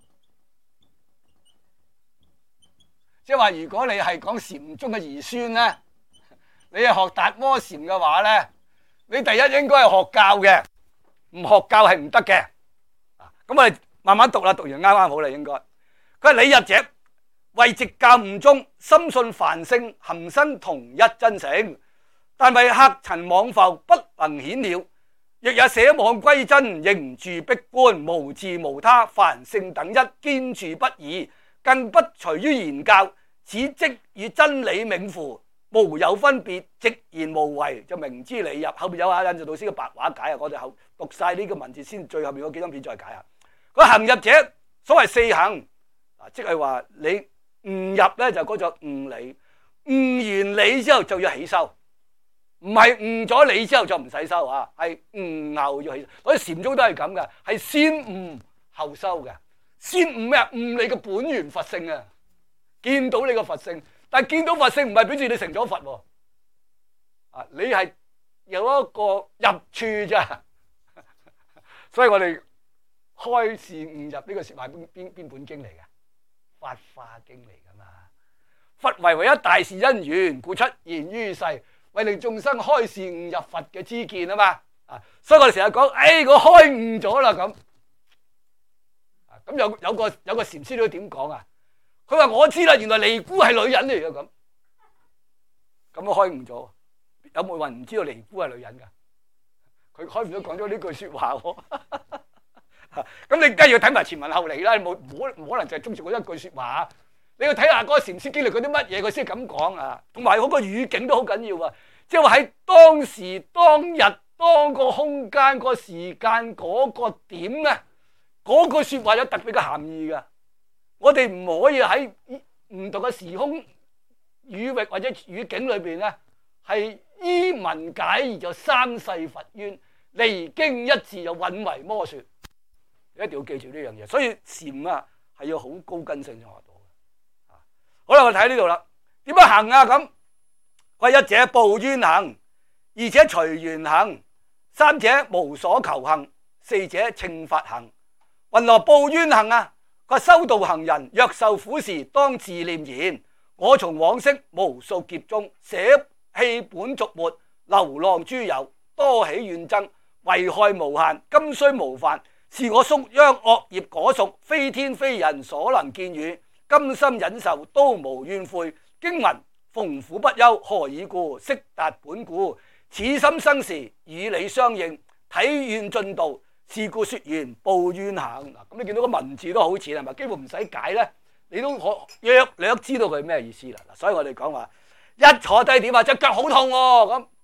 即係話如果你係講禪宗嘅兒孫咧，你係學達摩禪嘅話咧，你第一應該係學教嘅，唔學教係唔得嘅。咁我哋慢慢讀啦，讀完啱啱好啦，應該。佢話理入者為直教悟中，深信梵性含生同一真誠，但為客塵妄浮不能顯了。若也捨妄歸真，仍住逼觀，無自無他，梵性等一，堅住不移，更不隨於言教，此即與真理冥符，無有分別，直言無為，就明知理入。後邊有阿印度老師嘅白話解啊，我哋後讀晒呢個文字先，最後面嗰幾張片再解啊。個行入者，所謂四行，即係話你悟入咧就嗰種悟理，悟完理之後就要起修，唔係悟咗理之後就唔使修啊，係悟後要起修。所以禪宗都係咁嘅，係先悟後修嘅。先悟咩啊？悟你嘅本源佛性啊，見到你個佛性，但係見到佛性唔係表示你成咗佛喎，啊，你係有一個入處咋，所以我哋。開示悟入呢個說話邊邊邊本經嚟嘅？法華經嚟噶嘛？佛為唯一大事因緣，故出現於世，為令眾生開示悟入佛嘅知見啊嘛！啊，所以我哋成日講，誒，我開悟咗啦咁。啊，咁有有個有個禪師都點講啊？佢話我知啦，原來尼姑係女人嚟嘅咁。咁我開悟咗，有冇人唔知道尼姑係女人噶？佢開悟咗講咗呢句說話喎。咁你梗係要睇埋前文後理啦，冇冇冇可能就係中住嗰一句說話。你要睇下嗰個禪師經歷嗰啲乜嘢，佢先咁講啊。同埋嗰個語境都好緊要啊，即係話喺當時、當日、當個空間、個時間嗰個點咧，嗰句說話有特別嘅含義噶。我哋唔可以喺唔同嘅時空語域或者語境裏邊咧，係依文解義就三世佛冤，離經一字就混為魔說。一定要記住呢樣嘢，所以禪啊係要好高根性先學到嘅。好啦，我睇呢度啦，點樣行啊？咁，佢一者報冤行，二者隨緣行，三者無所求行，四者稱法行。云何報冤行啊？佢修道行人若受苦時，當自念言：我從往昔無數劫中捨棄本俗末，流浪諸有，多起怨憎，危害無限，今雖無犯。是我宿殃惡業果屬，非天非人所能見與，甘心忍受都無怨悔。經文逢苦不憂，何以故？悉達本故。此心生時與理相應，體願進度，是故說言報冤行。嗱，咁你見到個文字都好似係咪？幾乎唔使解咧，你都可約略知道佢咩意思啦。嗱，所以我哋講話一坐低點啊，隻腳好痛喎，咁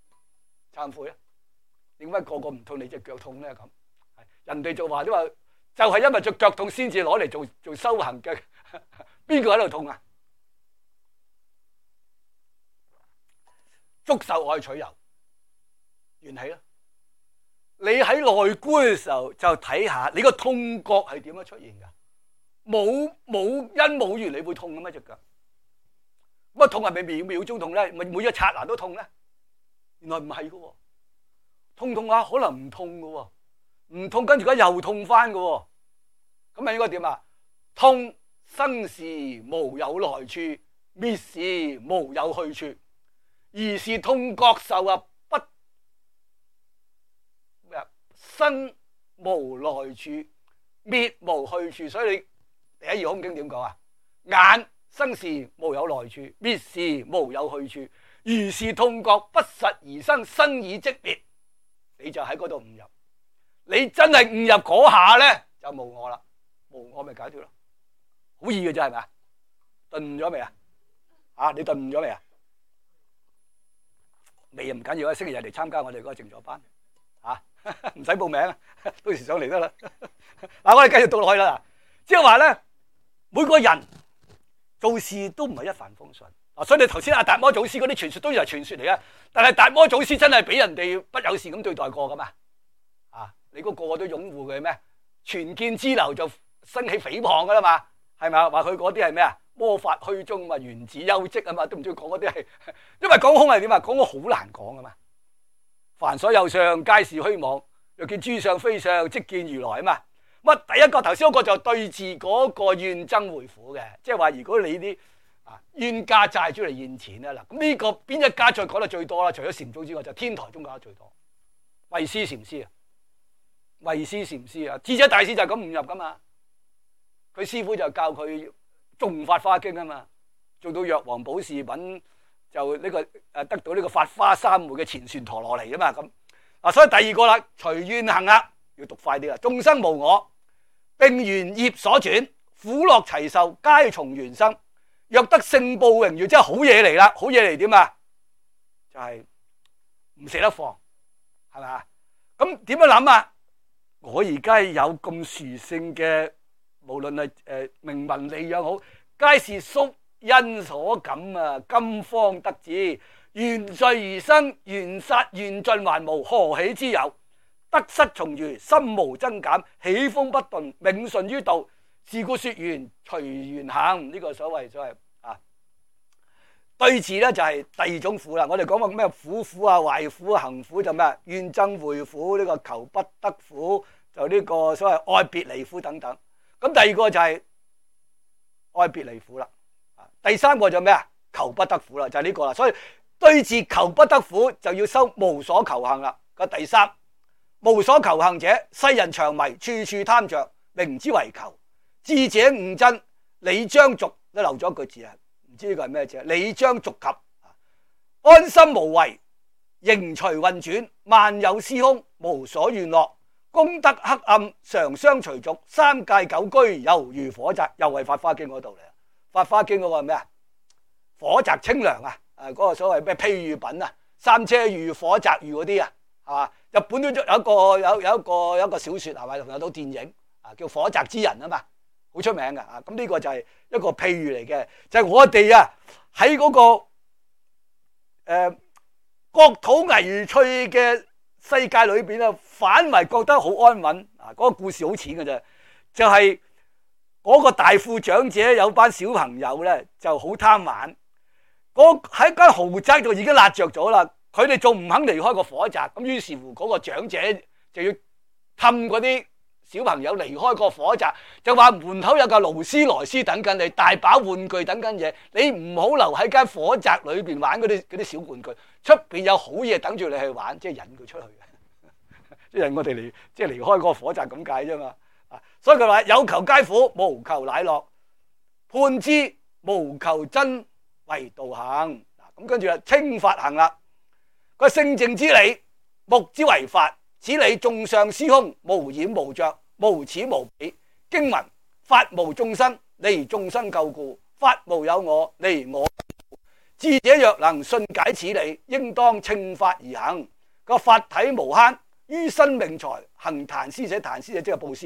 懺悔啊？點解個個唔痛你隻腳痛咧？咁人哋就話都話就係因為隻腳痛先至攞嚟做做修行嘅。邊個喺度痛啊？祝壽愛取由，緣起啦。你喺內觀嘅時候就睇下你個痛覺係點樣出現噶？冇冇因冇緣你會痛嘅咩隻腳？咁啊痛係咪秒秒鐘痛咧？咪每一剎那都痛咧？原來唔係噶，痛痛下可能唔痛噶，唔痛跟住而家又痛翻噶，咁啊應該點啊？痛生時無有來處，滅時無有去處，而是痛覺受啊不咩啊生無來處，滅無去處。所以你第一義空經點講啊？眼生時無有來處，滅時無有去處，如是痛覺不實而生，生已即滅。你就喺嗰度誤入，你真係誤入嗰下咧就無我啦，無我咪解脫咯，好易嘅啫，係咪啊？頓咗未啊？啊，你頓咗未啊？未唔緊要啊，星期日嚟參加我哋嗰個靜坐班，啊，唔使報名啊，到時上嚟得啦。嗱，我哋繼續讀落去啦，即係話咧，每個人做事都唔係一帆風順。啊，所以你頭先阿達摩祖師嗰啲傳說都係傳說嚟嘅，但係達摩祖師真係俾人哋不友善咁對待過噶嘛？啊，你估個個都擁護佢咩？傳見之流就生起誹謗噶啦嘛？係咪啊？話佢嗰啲係咩啊？魔法虛宗嘛，原子休戚啊嘛，都唔知講嗰啲係，因為講空係點啊？講空好難講噶嘛。凡所有相，皆是虛妄。若見諸相非相，即見如來啊嘛。乜第一個頭先嗰個就對治嗰個怨憎會苦嘅，即係話如果你啲啊冤家債主嚟現錢啦，嗱咁呢個邊一家再講得最多啦？除咗禪宗之外，就天台宗講得最多。慧思禪師啊，慧思禪師啊，智者大師就係咁誤入噶嘛。佢師傅就教佢誦法華經啊嘛，做到藥王寶事品就呢個誒得到呢個法華三昧嘅前旋陀羅尼啊嘛咁。啊，所以第二個啦，隨願行啊，要讀快啲啦。眾生無我，並緣業所轉，苦樂齊受，皆從緣生。若得勝報榮譽，即係好嘢嚟啦！好嘢嚟點啊？就係唔捨得放，係咪啊？咁點樣諗啊？我而家有咁殊勝嘅，無論係誒名聞利養好，皆是宿因所感啊！今方得知，緣聚而生，緣殺緣盡，還無何喜之有？得失從餘，心無增減，起風不頓，冥順於道。是故說緣隨緣行，呢、這個所謂所謂啊對治咧就係第二種苦啦。我哋講話咩苦苦啊、壞苦啊、行苦就咩怨憎會苦，呢、這個求不得苦，就呢個所謂愛別離苦等等。咁第二個就係愛別離苦啦。第三個就咩啊？求不得苦啦，就係、是、呢個啦。所以對治求不得苦就要修無所求行啦。個第三無所求行者，世人長迷，處處貪着，名之為求。智者悟真，理將續，都漏咗一句字啊！唔知呢個係咩字？理將續及，安心無為，形隨運轉，萬有司空，無所願樂，功德黑暗，常相隨逐，三界久居，猶如火宅。又係法華經嗰度嚟，法華經嗰個係咩啊？火宅清涼啊！誒，嗰個所謂咩譬喻品啊？三車喻、火宅喻嗰啲啊，係嘛？日本都有一個有有一個有一個小說係咪？有套電影啊，叫《火宅之人》啊嘛。好出名噶啊！咁呢個就係一個譬喻嚟嘅，就係、是、我哋啊喺嗰、那個誒、呃、國土危脆嘅世界裏邊啊，反為覺得好安穩啊！嗰、那個故事好淺嘅啫，就係、是、嗰個大富長者有班小朋友咧就好貪玩，嗰喺間豪宅度已經辣着咗啦，佢哋仲唔肯離開個火宅，咁於是乎嗰個長者就要氹嗰啲小朋友離開個火宅，就話門口有架勞斯萊斯等緊你，大把玩具等緊嘢，你唔好留喺間火宅裏邊玩嗰啲嗰啲小玩具，出邊有好嘢等住你去玩，即係引佢出去嘅，即係我哋離即係離開個火宅咁解啫嘛。啊，所以佢話有求皆苦，無求乃樂，判之無求真為道行。嗱，咁跟住啊，清法行啦，個聖淨之理，目之為法。此理眾相司空，無染無着，無此無彼。經文法無眾生，離眾生垢故；法無有我，離我。智者若能信解此理，應當稱法而行。個法體無慳，於身命財行壇施捨，壇施捨即係布施，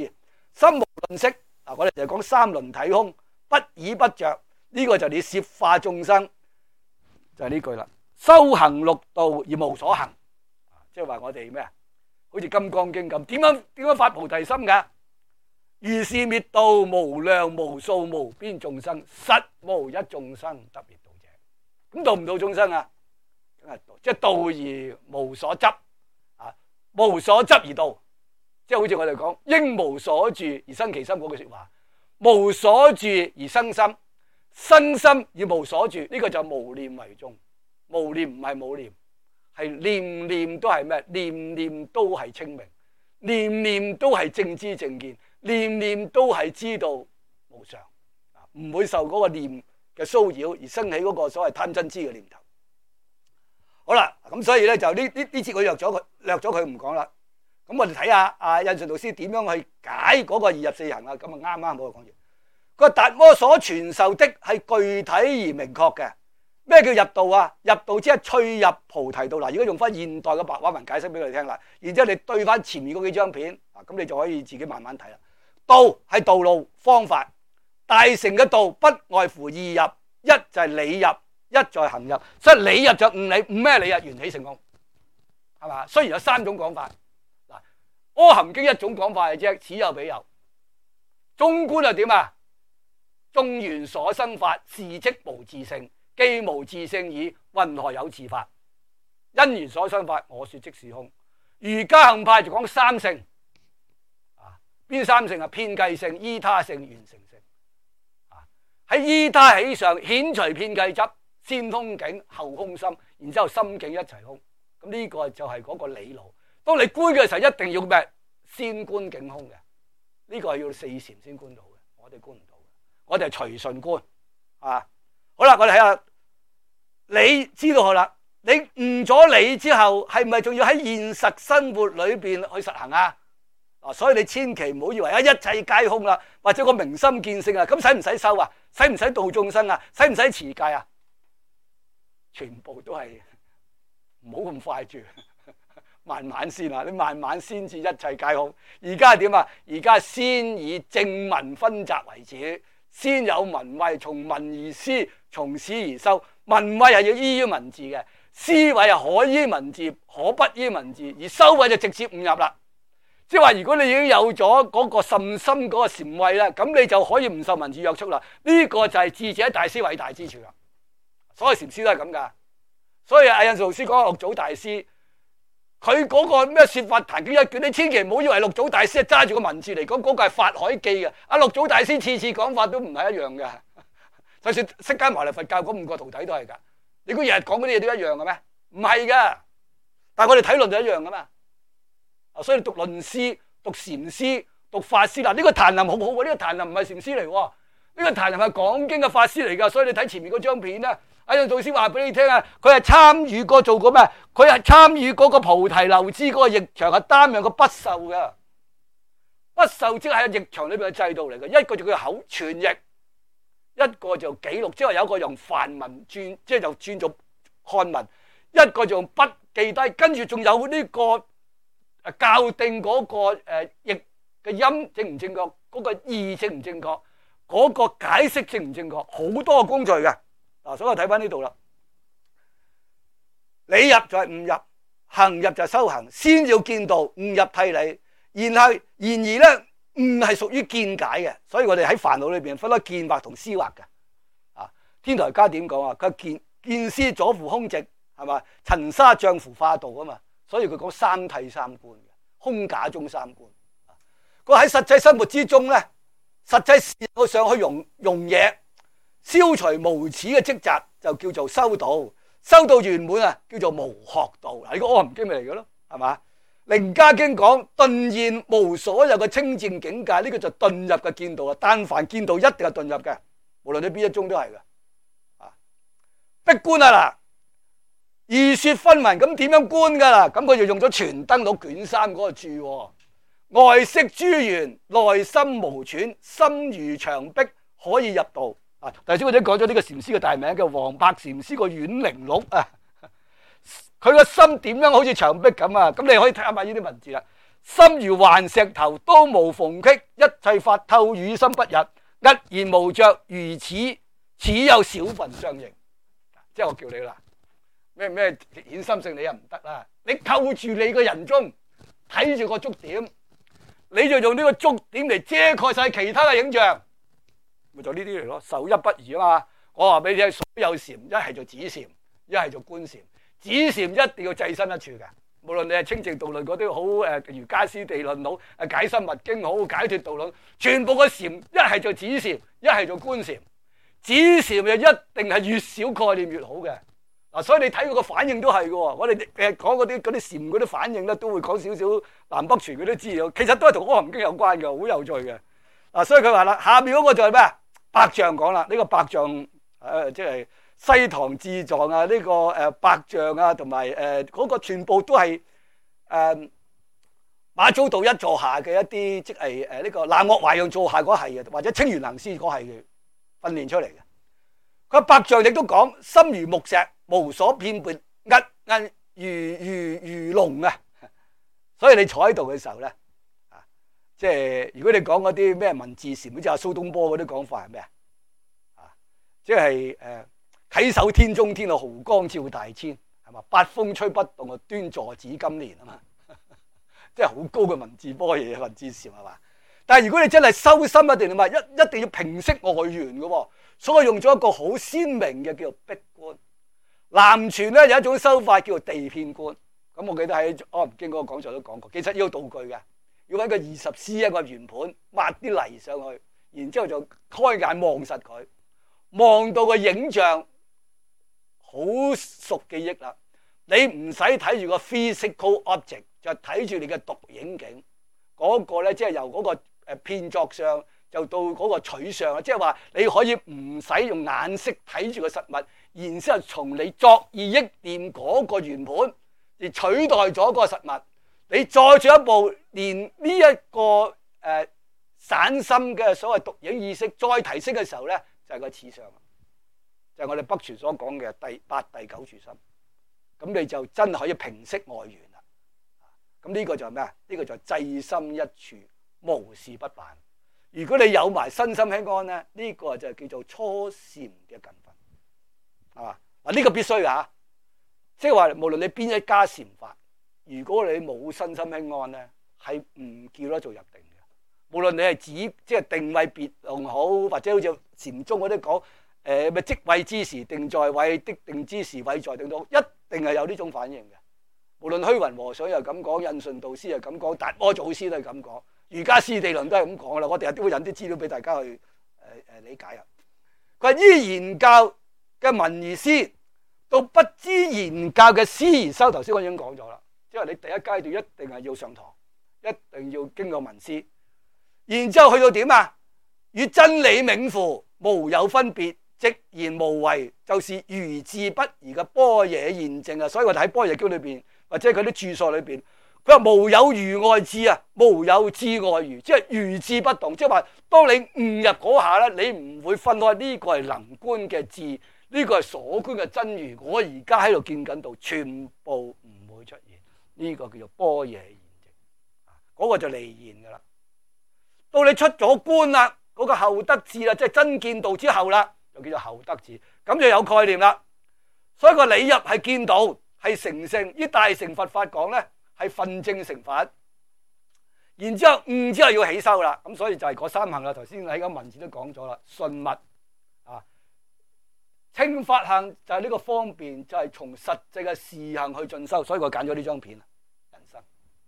心無吝嗇。嗱，我哋就講三輪體空，不倚不着，呢、這個就係你攝化眾生，就係、是、呢句啦。修行六道而無所行，即係話我哋咩啊？好似《金剛經》咁，點樣點樣發菩提心噶？如是滅度無量無數無邊眾生，實無一眾生得滅度者。咁度唔度眾生啊？梗係度，即係度而無所執啊，無所執而度，即係好似我哋講應無所住而生其心嗰句說話，無所住而生心，生心而無所住，呢、這個就無念為宗。無念唔係冇念，係念念都係咩？念念都係清明，念念都係正知正見，念念都係知道無常，唔會受嗰個念嘅騷擾而生起嗰個所謂貪嗔痴嘅念頭。好啦，咁所以咧就呢呢呢節我略咗佢，略咗佢唔講啦。咁我哋睇下阿印順導師點樣去解嗰個二入四行啊？咁啊啱啱好講完。個達摩所傳授的係具體而明確嘅。咩叫入道啊？入道即係趣入菩提道。嗱，而家用翻現代嘅白話文解釋俾佢哋聽啦。然之後你對翻前面嗰幾張片，啊，咁你就可以自己慢慢睇啦。道係道路方法，大乘嘅道不外乎二入，一就係理入，一就係行入。所以理入就五理，五咩理啊？緣起性空，係嘛？雖然有三種講法，嗱，阿含經一種講法嘅啫，此有彼有。中觀又點啊？眾緣所生法，是即無自性。既無自性矣，云何有自法？因緣所生法，我說即是空。瑜伽行派就講三性，啊，邊三性啊？遍計性、依他性、緣成性。啊，喺依他起上，遣除遍計執，先空境後空心，然之後心境一齊空。咁呢個就係嗰個理路。當你觀嘅時候，一定要咩？先觀境空嘅。呢、這個係要四禪先觀到嘅，我哋觀唔到嘅。我哋係隨順觀。啊，好啦，我哋睇下。你知道好啦，你悟咗理之後，係咪仲要喺現實生活裏邊去實行啊？啊，所以你千祈唔好以為啊一切皆空啦，或者個明心見性啊，咁使唔使修啊？使唔使度眾生啊？使唔使持戒啊？全部都係唔好咁快住，慢慢先啊！你慢慢先至一切皆空。而家係點啊？而家先以正文分集為主，先有文慧，從文而思，從思而修。文慧係要依於文字嘅，思維係可依文字，可不依文字，而修慧就直接悟入啦。即係話，如果你已經有咗嗰個甚深嗰個禪慧啦，咁你就可以唔受文字約束啦。呢、這個就係智者大師偉大之處啦。所有禪師都係咁噶。所以阿印順導師講六祖大師，佢嗰個咩說法壇經一卷，你千祈唔好以為六祖大師係揸住個文字嚟講，嗰、那個係法海記嘅。阿六祖大師次次講法都唔係一樣嘅。就算釋迦牟尼佛教嗰五個徒弟都係噶，你估日日講嗰啲嘢都一樣嘅咩？唔係噶，但係我哋睇論就一樣噶嘛。所以讀論師、讀禪師、讀法師嗱，呢個曇林好好喎，呢個曇林唔係禪師嚟喎，呢個曇林係講經嘅法師嚟噶。所以你睇前面嗰張片咧，阿印導師話俾你聽啊，佢係參與過做過咩？佢係參與嗰個菩提流支嗰個譯場，係擔任個筆受嘅。筆受即係喺譯場裏邊嘅制度嚟嘅，一個就叫口傳譯。一個就記錄，即係有一個用梵文轉，即係就轉做漢文；一個就用筆記低，跟住仲有呢個誒校定嗰個誒譯嘅音正唔正確，嗰個意正唔正確，嗰個解釋正唔正確，好多個工序嘅。嗱，所以我睇翻呢度啦，理入就係悟入，行入就係修行，先要見道，悟入諦理，然後然而咧。唔係屬於見解嘅，所以我哋喺煩惱裏邊分開見惑同思惑嘅。啊，天台家點講啊？佢見見思左扶空寂，係嘛？塵沙障扶化道啊嘛。所以佢講三諦三觀嘅，空假中三觀。佢喺實際生活之中咧，實際事務上去容容嘢，消除無始嘅積習，就叫做修道。修道圓滿啊，叫做無學道。嗱，呢個阿含經咪嚟嘅咯，係嘛？楞伽經講頓現無所有嘅清淨境界，呢、這個就頓入嘅見道啊！但凡見道一定係頓入嘅，無論你邊一宗都係嘅。啊，逼觀啊嗱，二說分文咁點樣觀噶啦？咁佢就用咗傳燈錄卷三嗰個注，外釋諸緣，內心無喘，心如牆壁，可以入道。啊，頭先我哋講咗呢個禪師嘅大名叫黃柏禪師個遠靈錄啊。佢個心點樣好似牆壁咁啊？咁你可以睇下埋呢啲文字啦。 心如頑石頭，刀無縫隙，一切法透，與心不入，毅然無着，如此，此有少分相應。即係我叫你啦，咩咩顯心性你又唔得啦，你扣住你個人中，睇住個觸點，你就用呢個觸點嚟遮蓋晒其他嘅影像，咪就呢啲嚟咯，受一不二啊嘛。我話俾你聽，所有禪一係做止禪，一係做觀禪，止禪一定要制身一處嘅。無論你係清淨道論嗰啲好誒，瑜伽師地論好，誒解深密經好，解脫道論，全部個禪一係做止禪，一係做觀禪。止禪就一定係越少概念越好嘅。嗱，所以你睇佢個反應都係嘅。我哋誒講嗰啲嗰啲禪嗰啲反應咧，都會講少少南北傳嗰啲資料，其實都係同《阿含經》有關嘅，好有趣嘅。嗱，所以佢話啦，下面嗰個就係咩？百象講啦，呢個百象誒，即係西堂智藏啊，呢個誒百象啊，同埋誒嗰個全部都係誒馬祖道一座下嘅一啲，即係誒呢個南岳懷讓座下嗰係嘅，或者清源行師嗰係嘅訓練出嚟嘅。佢百象亦都講，心如木石，無所遍撥，壓壓如如如龍啊！所以你坐喺度嘅時候咧，啊，即係如果你講嗰啲咩文字禪，好似阿蘇東坡嗰啲講法係咩啊？啊，即係誒稽首天中天啊，豪光照大千，係嘛？八風吹不動啊，端坐指金蓮啊嘛，即係好高嘅文字波嘢，文字禪係嘛？但係如果你真係修心一定係嘛，一一定要平息外緣嘅喎。所以用咗一個好鮮明嘅叫做壁觀。南傳咧有一種修法叫做地遍觀。咁我記得喺《阿含經》嗰個講座都講過，其實要道具嘅，要揾個二十 C 一個圓盤，抹啲泥上去，然之後就開眼望實佢，望到個影像好熟記憶啦。你唔使睇住個 physical object，就睇住你嘅獨影景嗰、那個咧，即係由嗰個誒片作上。就到嗰個取相啊，即係話你可以唔使用眼色睇住個實物，然之後從你作意憶念嗰個圓盤而取代咗嗰個實物。你再進一步，連呢一個誒、呃、散心嘅所謂獨影意識再提升嘅時候咧，就係、是、個此相，就係、是、我哋北傳所講嘅第八、第九處心。咁你就真係可以平息外緣啦。咁呢個就係咩啊？呢、這個就係制心一處，無事不辦。如果你有埋身心輕安咧，呢、這個就叫做初禪嘅近分，係嘛？嗱，呢個必須㗎，即係話無論你邊一家禪法，如果你冇身心輕安咧，係唔叫得做入定嘅。無論你係指即係定位別用好，或者好似禪宗嗰啲講誒咩即位之時定在位，的定之時位在定都，一定係有呢種反應嘅。無論虛雲和尚又咁講，印順導師又咁講，達摩祖師都係咁講。瑜伽師地論都係咁講啦，我哋日都會引啲資料俾大家去誒誒、呃、理解啊。佢話依言教嘅聞而思，到不知言教嘅思而修。頭先我已經講咗啦，即係你第一階段一定係要上堂，一定要經過聞思，然之後去到點啊？與真理冥符無有分別，直言無為，就是如智不移嘅般若現證啊。所以我哋喺般若經裏邊或者佢啲注疏裏邊。佢話無有如外智啊，無有智外如，即係如智不動。即係話，當你悟入嗰下咧，你唔會分開呢個係能觀嘅智，呢個係所觀嘅真如。我而家喺度見緊度，全部唔會出現。呢個叫做般若現證，嗰個就離現噶啦。到你出咗觀啦，嗰個後得智啦，即係真見道之後啦，就叫做後得智，咁就有概念啦。所以個理入係見道，係成聖。依大乘佛法講咧，係分證成佛，然之後悟之後要起修啦，咁所以就係嗰三行啦。頭先喺個文字都講咗啦，順密啊，稱法行就係呢個方便，就係、是、從實際嘅事行去進修。所以我揀咗呢張片，人生，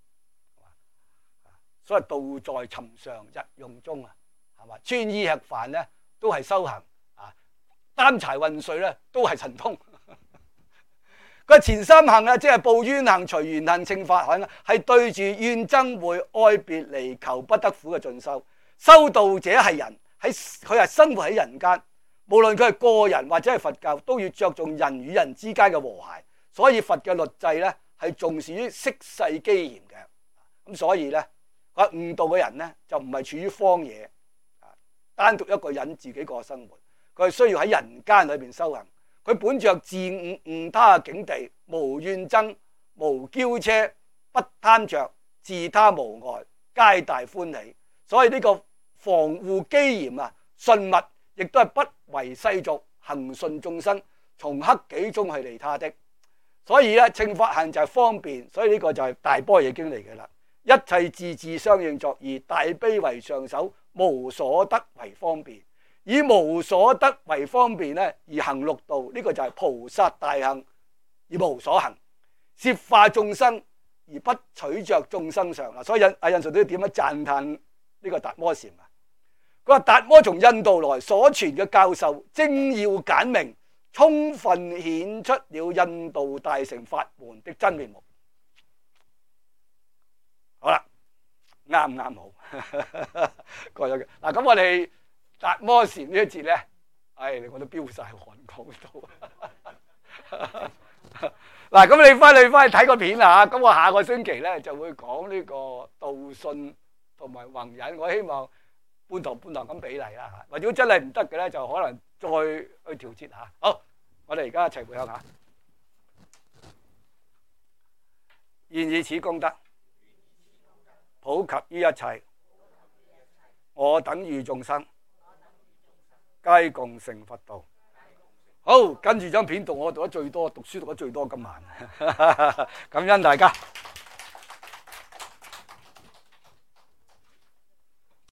所以道在尋常日用中啊，係嘛？穿衣吃飯咧都係修行啊，擔柴運水咧都係神通。佢前三行啊，即係報冤行、隨緣行、稱法行，係對住怨憎會、愛別離、求不得苦嘅進修。修道者係人，喺佢係生活喺人間，無論佢係個人或者係佛教，都要着重人與人之間嘅和諧。所以佛嘅律制咧係重視於息世機嚴嘅。咁所以咧，佢悟道嘅人咧就唔係處於荒野，單獨一個人自己過生活，佢係需要喺人間裏邊修行。佢本着自悟悟他嘅境地，無怨憎、無驕奢、不貪着、 自他無礙，皆大歡喜。所以呢個防護基嚴啊，順物亦都係不為世俗，恒順眾生，從克己中去利他的。所以咧，稱法行就係方便，所以呢個就係大般若經嚟嘅啦。一切智智相應作意，大悲為上首，無所得為方便。以無所得為方便咧，而行六道，呢、這個就係菩薩大行而無所行，攝化眾生而不取着眾生相啦。所以印阿印順都點樣讚歎呢個達摩禪啊？佢話達摩從印度來所傳嘅教授精要簡明，充分顯出了印度大乘法門的真面目。好啦，啱唔啱好？過咗嘅嗱，咁我哋達摩禪呢一節咧，唉，我都飆晒汗講到。嗱，咁你翻去翻去睇個片啊！咁我下個星期咧就會講呢個道信同埋弘忍，我希望半堂半堂咁比例啦嚇。或者如果真係唔得嘅咧，就可能再去調節下。好，我哋而家一齊回向下。願以此功德普及於一切，我等與眾生皆共成佛道。好，跟住張片讀我讀得最多，讀書讀得最多今晚，感恩大家。